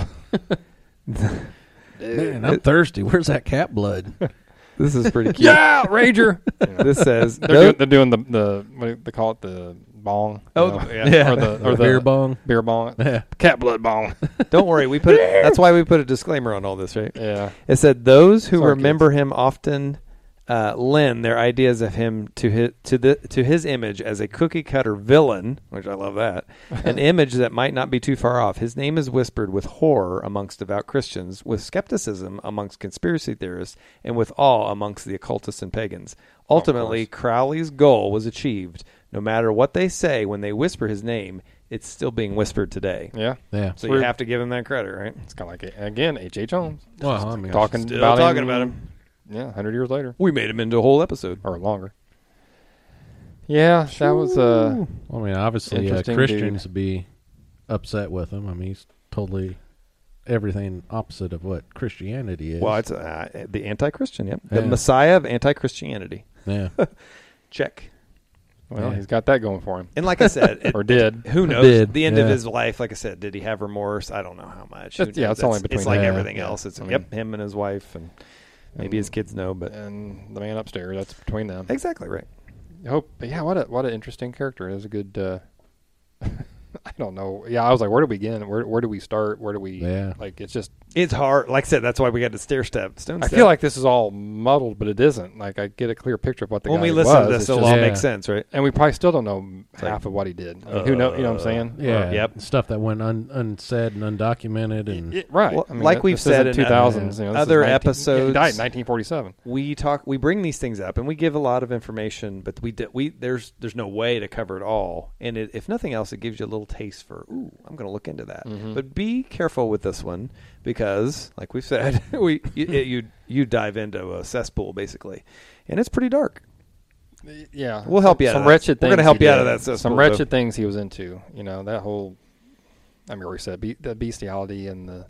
Dude. Man, I'm thirsty. Where's that cat blood? This is pretty cute. Yeah, Rager. This says They're, doing, they're doing the, the what do they call it, the bong. you Oh, know? yeah. Or the, or the beer bong. Beer bong. Yeah. Cat blood bong. Don't worry, we put it, that's why we put a disclaimer on all this, right? Yeah. It said those who Sorry, remember him often uh, lend their ideas of him to his, to the to his image as a cookie cutter villain, which I love that, an image that might not be too far off. His name is whispered with horror amongst devout Christians, with skepticism amongst conspiracy theorists, and with awe amongst the occultists and pagans. Ultimately, Crowley's goal was achieved. No matter what they say when they whisper his name, it's still being whispered today. Yeah. Yeah. So We're- you have to give him that credit, right? It's kind of like, again, H H. Holmes. Well, I mean, Talking Still about talking him, about him. Yeah, one hundred years later. We made him into a whole episode. Or longer. Yeah, that was... uh I mean, obviously, uh, Interesting Christians dude. would be upset with him. I mean, he's totally everything opposite of what Christianity is. Well, it's uh, the anti-Christian, yep. The Yeah. Messiah of anti-Christianity. Yeah. Check. Well, Yeah. he's got that going for him. And like I said, it, Or did. who knows? Did, the end of yeah. his life, like I said, did he have remorse? I don't know how much. Who That's- yeah, knows? it's only That's- between It's like them. everything Yeah. else. It's I mean- yep, him and his wife, and maybe his kids know, but And the man upstairs, that's between them. exactly right. I hope, but yeah, what a what an interesting character. It was a good. Uh, I don't know. Yeah, I was like, where do we begin? Where where do we start? Where do we? Yeah. Like, it's just It's hard. Like I said, that's why we got to stair step, stone I step. feel like this is all muddled, but it isn't. Like I get a clear picture of what the when guy we was. listen to this, It's it'll just- all Yeah. make sense, right? and we probably still don't know half like, of what he did. I mean, who know? You know what I'm saying? Yeah, yep. stuff that went un, unsaid and undocumented, and It- right. Well, I mean, like that- we've this said isn't in two thousands, you know, this is other nineteen episodes- He died in nineteen forty-seven. We talk, we bring these things up, and we give a lot of information, but we di- we there's there's no way to cover it all. And it, if nothing else, it gives you a little taste for, ooh, I'm going to look into that. Mm-hmm. But be careful with this one because, like we've said, we you, you you dive into a cesspool basically, and it's pretty dark. Yeah, We'll help you out Some of that. wretched We're things. gonna help he you out of did. that cesspool, Some too. wretched things he was into. You know that whole. I mean, we said be, the bestiality and the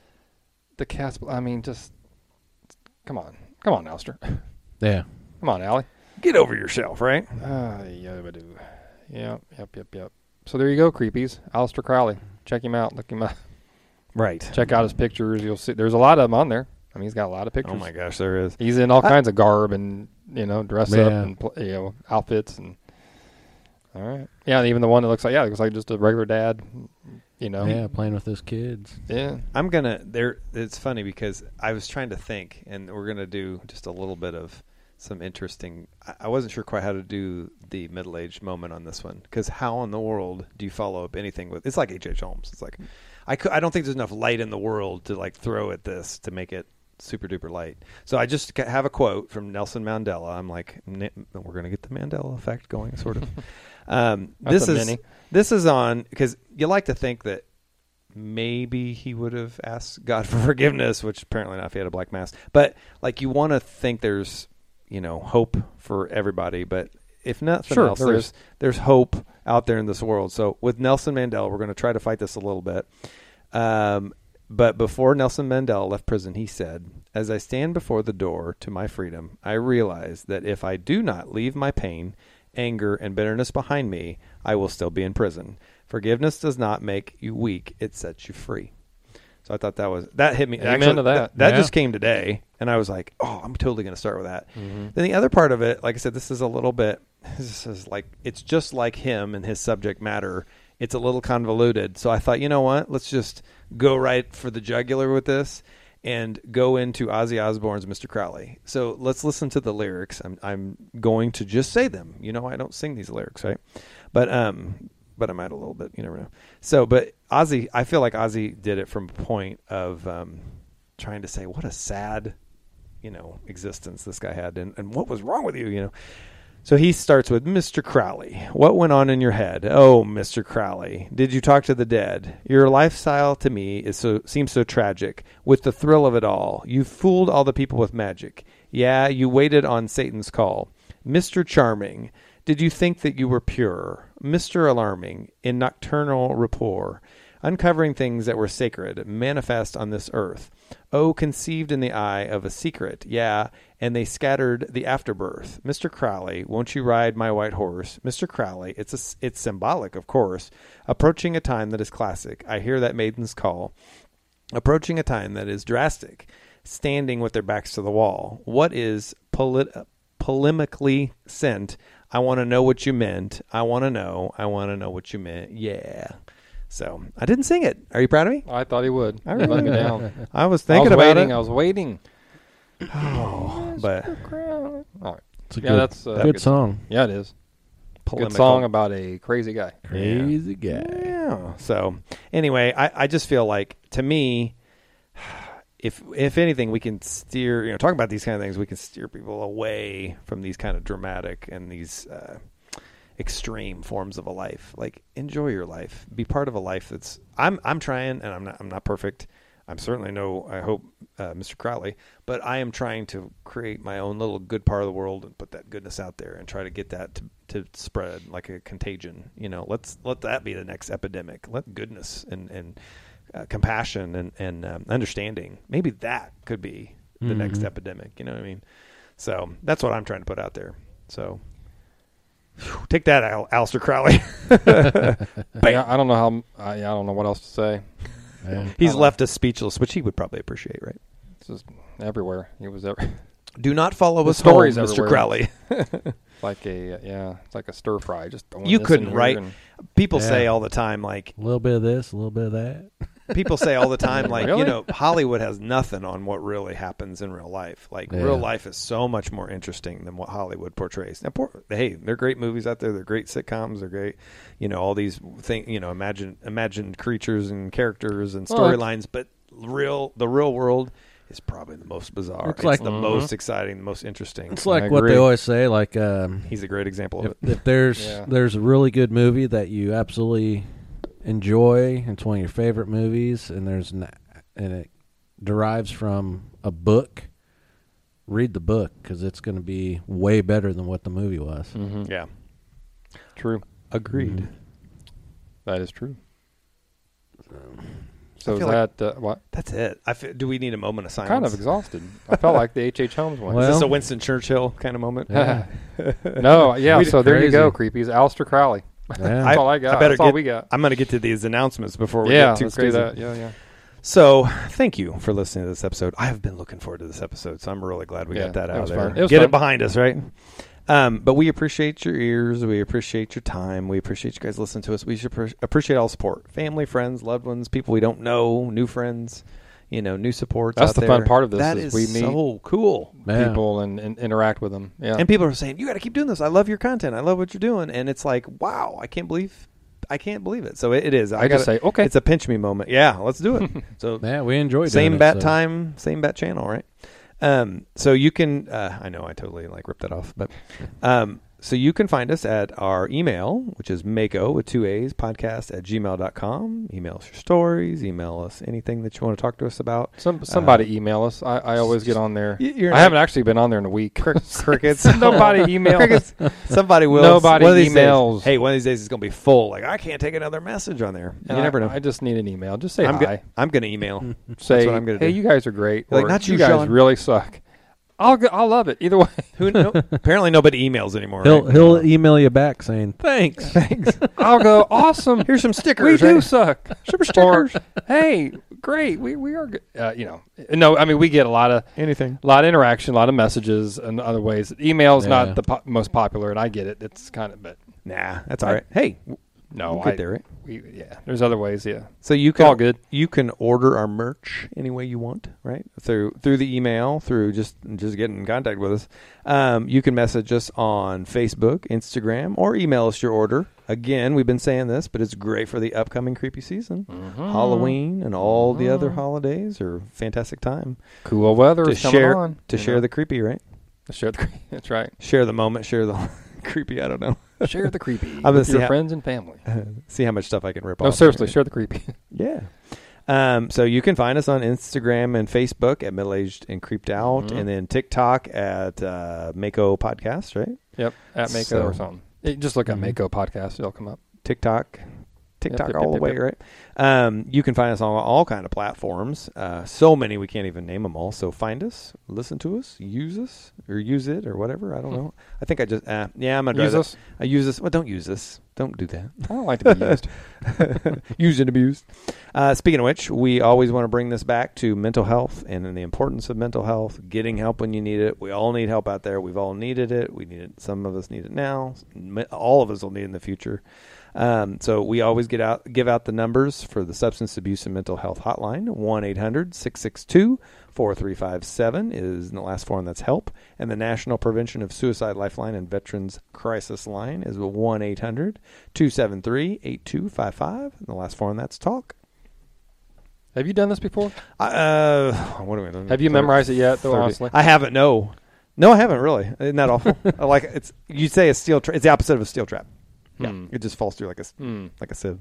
the cast. I mean, just come on, come on, Alistair. yeah, Come on, Allie. Get over yourself, right? Uh, yeah, we do. Yep, yep, yep, yep. So there you go, creepies. Alistair Crowley. Check him out. Look him up. Right. Check out his pictures. You'll see. There's a lot of them on there. I mean, he's got a lot of pictures. Oh my gosh, there is. He's in all I- kinds of garb and you know dress up Yeah. and pl- you know outfits and. All right. Yeah, and even the one that looks like yeah, it looks like just a regular dad. You know. yeah, playing with his kids. Yeah. I'm gonna there. It's funny because I was trying to think, and we're gonna do just a little bit of some interesting. I, I wasn't sure quite how to do the middle-aged moment on this one because how in the world do you follow up anything with? It's like H H. Holmes. It's like I cou- I don't think there's enough light in the world to like throw at this to make it super duper light. So I just ca- have a quote from Nelson Mandela. I'm like, "N- we're gonna get the Mandela effect going, sort of. um, That's this a is mini. this is on because you like to think that maybe he would have asked God for forgiveness, which apparently not if he had a black mask. But like you want to think there's, you know, hope for everybody. But if nothing Sure, else, there there's is. there's hope out there in this world. So with Nelson Mandela, we're going to try to fight this a little bit. Um, but before Nelson Mandela left prison, he said, "As I stand before the door to my freedom, I realize that if I do not leave my pain, anger, and bitterness behind me, I will still be in prison. Forgiveness does not make you weak; it sets you free." So I thought that was that hit me. Amen Actually, to that. that Yeah. just came today, and I was like, "Oh, I'm totally going to start with that." Mm-hmm. Then the other part of it, like I said, this is a little bit. This is like it's just like him and his subject matter. It's a little convoluted. So I thought, you know what? Let's just go right for the jugular with this and go into Ozzy Osbourne's Mister Crowley. So let's listen to the lyrics. I'm I'm going to just say them. You know, I don't sing these lyrics, right? But um, but I might a little bit. You never know. So, but Ozzy, I feel like Ozzy did it from a point of um, trying to say what a sad, you know, existence this guy had, and, and what was wrong with you, you know. So he starts with, "Mister Crowley, what went on in your head? Oh, Mister Crowley, did you talk to the dead? Your lifestyle to me is so seems so tragic. With the thrill of it all, you fooled all the people with magic. Yeah, you waited on Satan's call. Mister Charming, did you think that you were pure? Mister Alarming, in nocturnal rapport, uncovering things that were sacred, manifest on this earth. Oh, conceived in the eye of a secret, yeah, and they scattered the afterbirth. Mister Crowley, won't you ride my white horse? Mister Crowley, it's a, it's symbolic, of course. Approaching a time that is classic, I hear that maiden's call. Approaching a time that is drastic, standing with their backs to the wall. What is polit- polemically sent? I want to know what you meant. I want to know. I want to know what you meant. Yeah." So I didn't sing it. Are you proud of me? I thought he would. All He let right. me down. I was I thinking was about waiting. it. I was waiting. But All right. It's a Yeah, good, that's uh, good song. Yeah, it is. Good polemical. song about a crazy guy. Crazy guy. Yeah. So anyway, I, I just feel like to me, if if anything, we can steer. You know, talking about these kind of things, we can steer people away from these kind of dramatic and these uh, extreme forms of a life. Like, enjoy your life. Be part of a life that's. I'm I'm trying, and I'm not I'm not perfect. I'm certainly no, I hope, uh, Mister Crowley, but I am trying to create my own little good part of the world and put that goodness out there and try to get that to, to spread like a contagion. You know, let's let that be the next epidemic. Let goodness and, and uh, compassion and, and um, understanding, maybe that could be the Mhm. next epidemic. You know what I mean? So that's what I'm trying to put out there. So whew, take that, Al- Alistair Crowley. Yeah, I don't know how. I, I don't know what else to say. Yeah. He's Uh-huh. left us speechless, which he would probably appreciate, right? It's just everywhere. He was every, Do not follow The us stories home, Mister everywhere. Crowley. like a yeah, it's like a stir fry. Just throwing You this couldn't in here write. and- People Yeah. say all the time, like, A little bit of this, a little bit of that. people say all the time, like, Really? you know, Hollywood has nothing on what really happens in real life. Like, Yeah. real life is so much more interesting than what Hollywood portrays. Now, poor, hey, they're great movies out there. They're great sitcoms. They're great, you know, all these thing, you know, imagine imagined creatures and characters and Well, that's- storylines. But real, the real world is probably the most bizarre. It's It's, like- the Mhm. most exciting, the most interesting. It's like I what agree. they always say, like um, He's a great example of if, it. if there's Yeah. there's a really good movie that you absolutely enjoy, it's one of your favorite movies, and there's an, and it derives from a book. Read the book because it's going to be way better than what the movie was. Mm-hmm. Yeah, True. agreed. Mhm. That is true. So I is feel like- that uh, what? That's it. I f- do we need a moment of silence? Kind of exhausted. I felt like the H H. Holmes one. Is this Well- a Winston Churchill kind of moment? Yeah. No, yeah. We- So there you go, crazy. creepies. Aleister Crowley. Yeah. That's all I got. I better That's all get- we got. I'm going to get to these announcements before we Yeah, get too let's crazy. do that. Yeah, yeah. So, thank you for listening to this episode. I have been looking forward to this episode, so I'm really glad we Yeah, got that it out was of there. fun. It was Get fun. it behind us, right? Um, but we appreciate your ears. We appreciate your time. We appreciate you guys listening to us. We should pre- appreciate all support. Family, friends, loved ones, people we don't know, new friends, you know, new supports That's out the there. fun part of this That is is we meet so cool. Yeah. People and, and interact with them. Yeah. And people are saying, you got to keep doing this. I love your content. I love what you're doing. And it's like, wow, I can't believe I can't believe it. So it, it is. I just gotta- say, okay. It's a pinch me moment. Yeah, let's do it. So Yeah, we enjoyed same doing it, bat so- time, same bat channel, right? Um, so you can, uh, I know I totally like ripped that off, but um, so you can find us at our email, which is Mako with two A's podcast at gmail dot com. Email us your stories, email us anything that you want to talk to us about. Some somebody email us. I, I always get on there. Y- you're I not- haven't actually been on there in a week. Crickets. Nobody emails. Crickets. Somebody will. Nobody one of these days- emails. hey, one of these days it's going to be full. Like, I can't take another message on there. You And never I, know. I just need an email. Just say I'm hi. go- I'm going to email. Say, what I'm gonna hey, do. you guys are great. Like, or, not you, you guys Sean. really suck. I'll go, I'll love it either way. Who? No, apparently nobody emails anymore. He'll right? he'll email you back saying thanks. Thanks. I'll go awesome. Here's some we stickers. do right? suck. Super Or stickers. hey, great. We we are good. Uh, you know, no. I mean, we get a lot of Anything. a lot of interaction, a lot of messages, and other ways. Email is Yeah. not the po- most popular, and I get it. It's kind of, but Nah, that's all right. Hey, no, we'll I, get there, right? we, yeah. There's other ways. Yeah, So you it's can all good. you can order our merch any way you want, right? Through through the email, through just just getting in contact with us. Um, you can message us on Facebook, Instagram, or email us your order. Again, we've been saying this, but it's great for the upcoming creepy season, Mm-hmm. Halloween, and all the other holidays are fantastic time Cool weather to is coming share on. to you share know. the creepy, right? To share the. That's right. Share the moment, share the creepy. I don't know. Share the creepy gonna with see your how- friends and family. See how much stuff I can rip No, off. seriously, here. share the creepy. Yeah. Um, so you can find us on Instagram and Facebook at Middle Aged and Creeped Out, Mhm. and then TikTok at uh, Mako Podcast, right? Yep, at Mako So- or something. Eh, just look at Mhm. Mako podcast; it'll come up. TikTok, TikTok yep, all yep, the yep, way, yep. right? Um, you can find us on all kind of platforms. Uh, so many we can't even name them all. So find us, listen to us, use us, or use it, or whatever. I don't know. I think I just uh, yeah, I'm gonna Use try us. that. I use this. Well, don't use this. Don't do that. I don't like to be used. Used and abused. Uh, speaking of which, we always want to bring this back to mental health and then the importance of mental health, getting help when you need it. We all need help out there. We've all needed it. We need it. Some of us need it now. M- All of us will need it in the future. Um, so we always get out, give out the numbers for the Substance Abuse and Mental Health Hotline. one eight hundred six six two four three five seven is in the last form. That's help. And the National Prevention of Suicide Lifeline and Veterans Crisis Line is one eight hundred two seven three eight two five five. And the last form, that's talk. Have you done this before? Uh, what are we doing? Have you memorized it yet, though, thirty honestly? I haven't. No, no, I haven't really. Isn't that awful? I like it's. You say a steel trap. It's the opposite of a steel trap. Yeah, Hmm. it just falls through like a Hmm. like a sieve.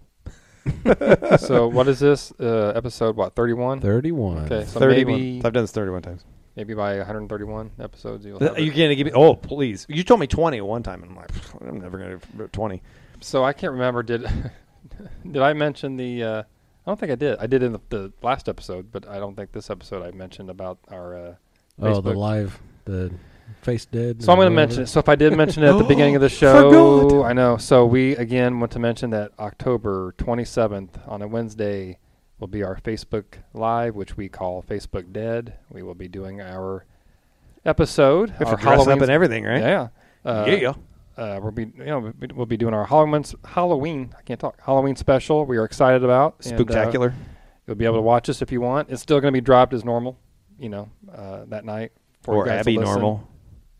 So what is this uh, episode? What thirty-one? Thirty-one. Okay, so thirty-one. maybe I've done this thirty-one times. maybe by one hundred thirty-one episodes you'll Are have you it. gonna give me? Oh, please! You told me twenty at one time, and I'm like, I'm never gonna do twenty. So I can't remember. Did did I mention the? Uh, I don't think I did. I did in the, the last episode, but I don't think this episode I mentioned about our. Uh, Oh, the Facebook. live, the face dead. So I'm going to or mention it. whatever. So if I did mention it at the beginning of the show, Forgot. I know. So we again want to mention that October twenty-seventh on a Wednesday will be our Facebook Live, which we call Facebook Dead. We will be doing our episode, We have our to dress up Halloween and everything, right? Yeah, uh, yeah. Uh, we'll be, you know, we'll be doing our Halloween. Halloween. I can't talk. Halloween special. We are excited about. And, uh, Spooktacular. You'll be able to watch us if you want. It's still going to be dropped as normal, you know, uh, that night. For you Or guys to Abby listen. normal.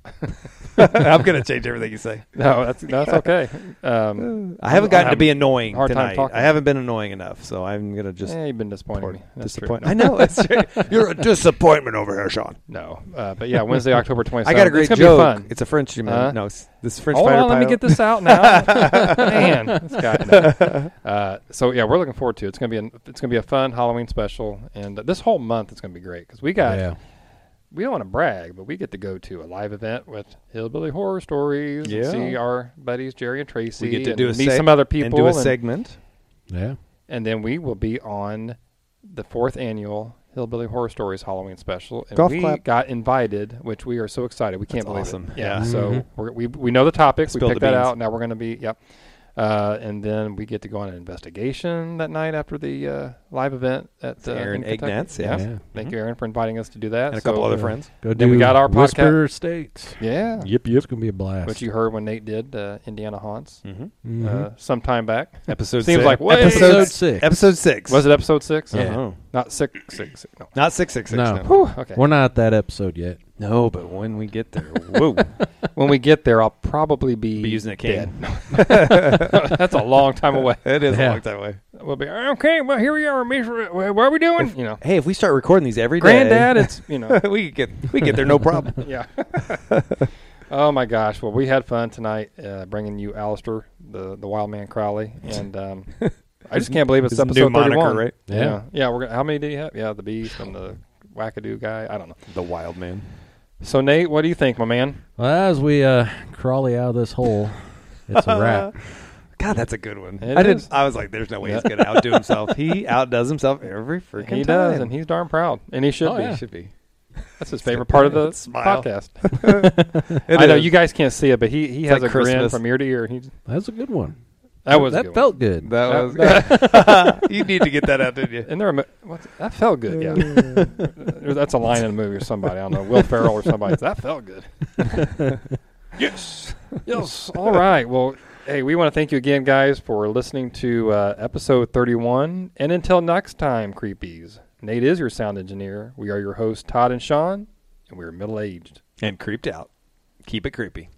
I'm going to change everything you say. No, that's that's okay. Um, I haven't gotten to be annoying hard time tonight. talking. I haven't been annoying enough, so I'm going to just eh, you've been disappointing me. That's true. disappoint. I know. That's true. You're a disappointment over here, Sean. No, uh, but yeah, Wednesday, October twenty-seventh. I got a great it's gonna joke. Be fun. It's a Frenchman. Huh? No, it's, this French Hold fighter on, let me pilot. get this out now. Man, this guy. No. Uh, so yeah, we're looking forward to it. It's gonna be an, it's gonna be a fun Halloween special, and uh, this whole month it's gonna be great because we got. Yeah. We don't want to brag, but we get to go to a live event with Hillbilly Horror Stories. And Yeah. see our buddies Jerry and Tracy. We get to and do a meet seg- some other people and do a and, segment. Yeah. and then we will be on the fourth annual Hillbilly Horror Stories Halloween special. And Golf we clap. got invited, which we are so excited. We can't That's believe awesome. it. Yeah. Yeah. So Mhm. we're, we we know the topic. Spill we the picked that beans. out. Now we're going to be yep. Uh, and then we get to go on an investigation that night after the uh, live event at uh, Aaron in Kentucky. Ignatz, yeah. Yeah. Thank you, Aaron, for inviting us to do that. And a So, couple other uh, friends. Go Then do we got our Whisper States. Yeah. Yep, yep. It's going to be a blast. Which you heard when Nate did uh, Indiana Haunts Mm-hmm. Mhm. uh, some time back. Episode Seems six. like way- Episode six. Episode six. Was it episode six? Yeah. Uh-huh. Not six, six, six. No. Not six six six. No. No. Whew, okay. We're not at that episode yet. No, but when we get there, whoa, When we get there, I'll probably be, be using a dead. cane. That's a long time away. It is Yeah. a long time away. We'll be okay. Well, here we are, Mister What are we doing? You know, Hey, if we start recording these every day, Granddad, it's you know, we could get we get there no problem. yeah. Oh my gosh! Well, we had fun tonight uh, bringing you Alistair, the the Wild Man Crowley, and um, I just can't believe it's His episode new moniker, thirty-one. right? Yeah, yeah. yeah we're gonna, how many did you have? Yeah, the Beast and the Wackadoo guy. I don't know. The Wild Man. So Nate, what do you think, my man? Well, as we uh, crawly out of this hole, it's a wrap. God, that's a good one. It I didn't. is. I was like, "There's no way he's Yeah. going to outdo himself." He outdoes himself every freaking He time. does, and he's darn proud, and he should Oh, be. yeah. He should be. That's his favorite part of the Smile. podcast. It I know is. you guys can't see it, but he, he It's has like a grin Christmas. from ear to ear. He, That's a good one. that was a that good felt good. That That- was. that- You need to get that out, didn't you? one. And there, are, mo- what's, that felt good. Yeah, There's- that's a line in a movie or somebody. I don't know, Will Ferrell or somebody. That felt good. yes, yes. All right. Well, hey, we want to thank you again, guys, for listening to uh, episode thirty-one. And until next time, creepies. Nate is your sound engineer. We are your hosts, Todd and Sean, and we're middle aged. And creeped out. Keep it creepy.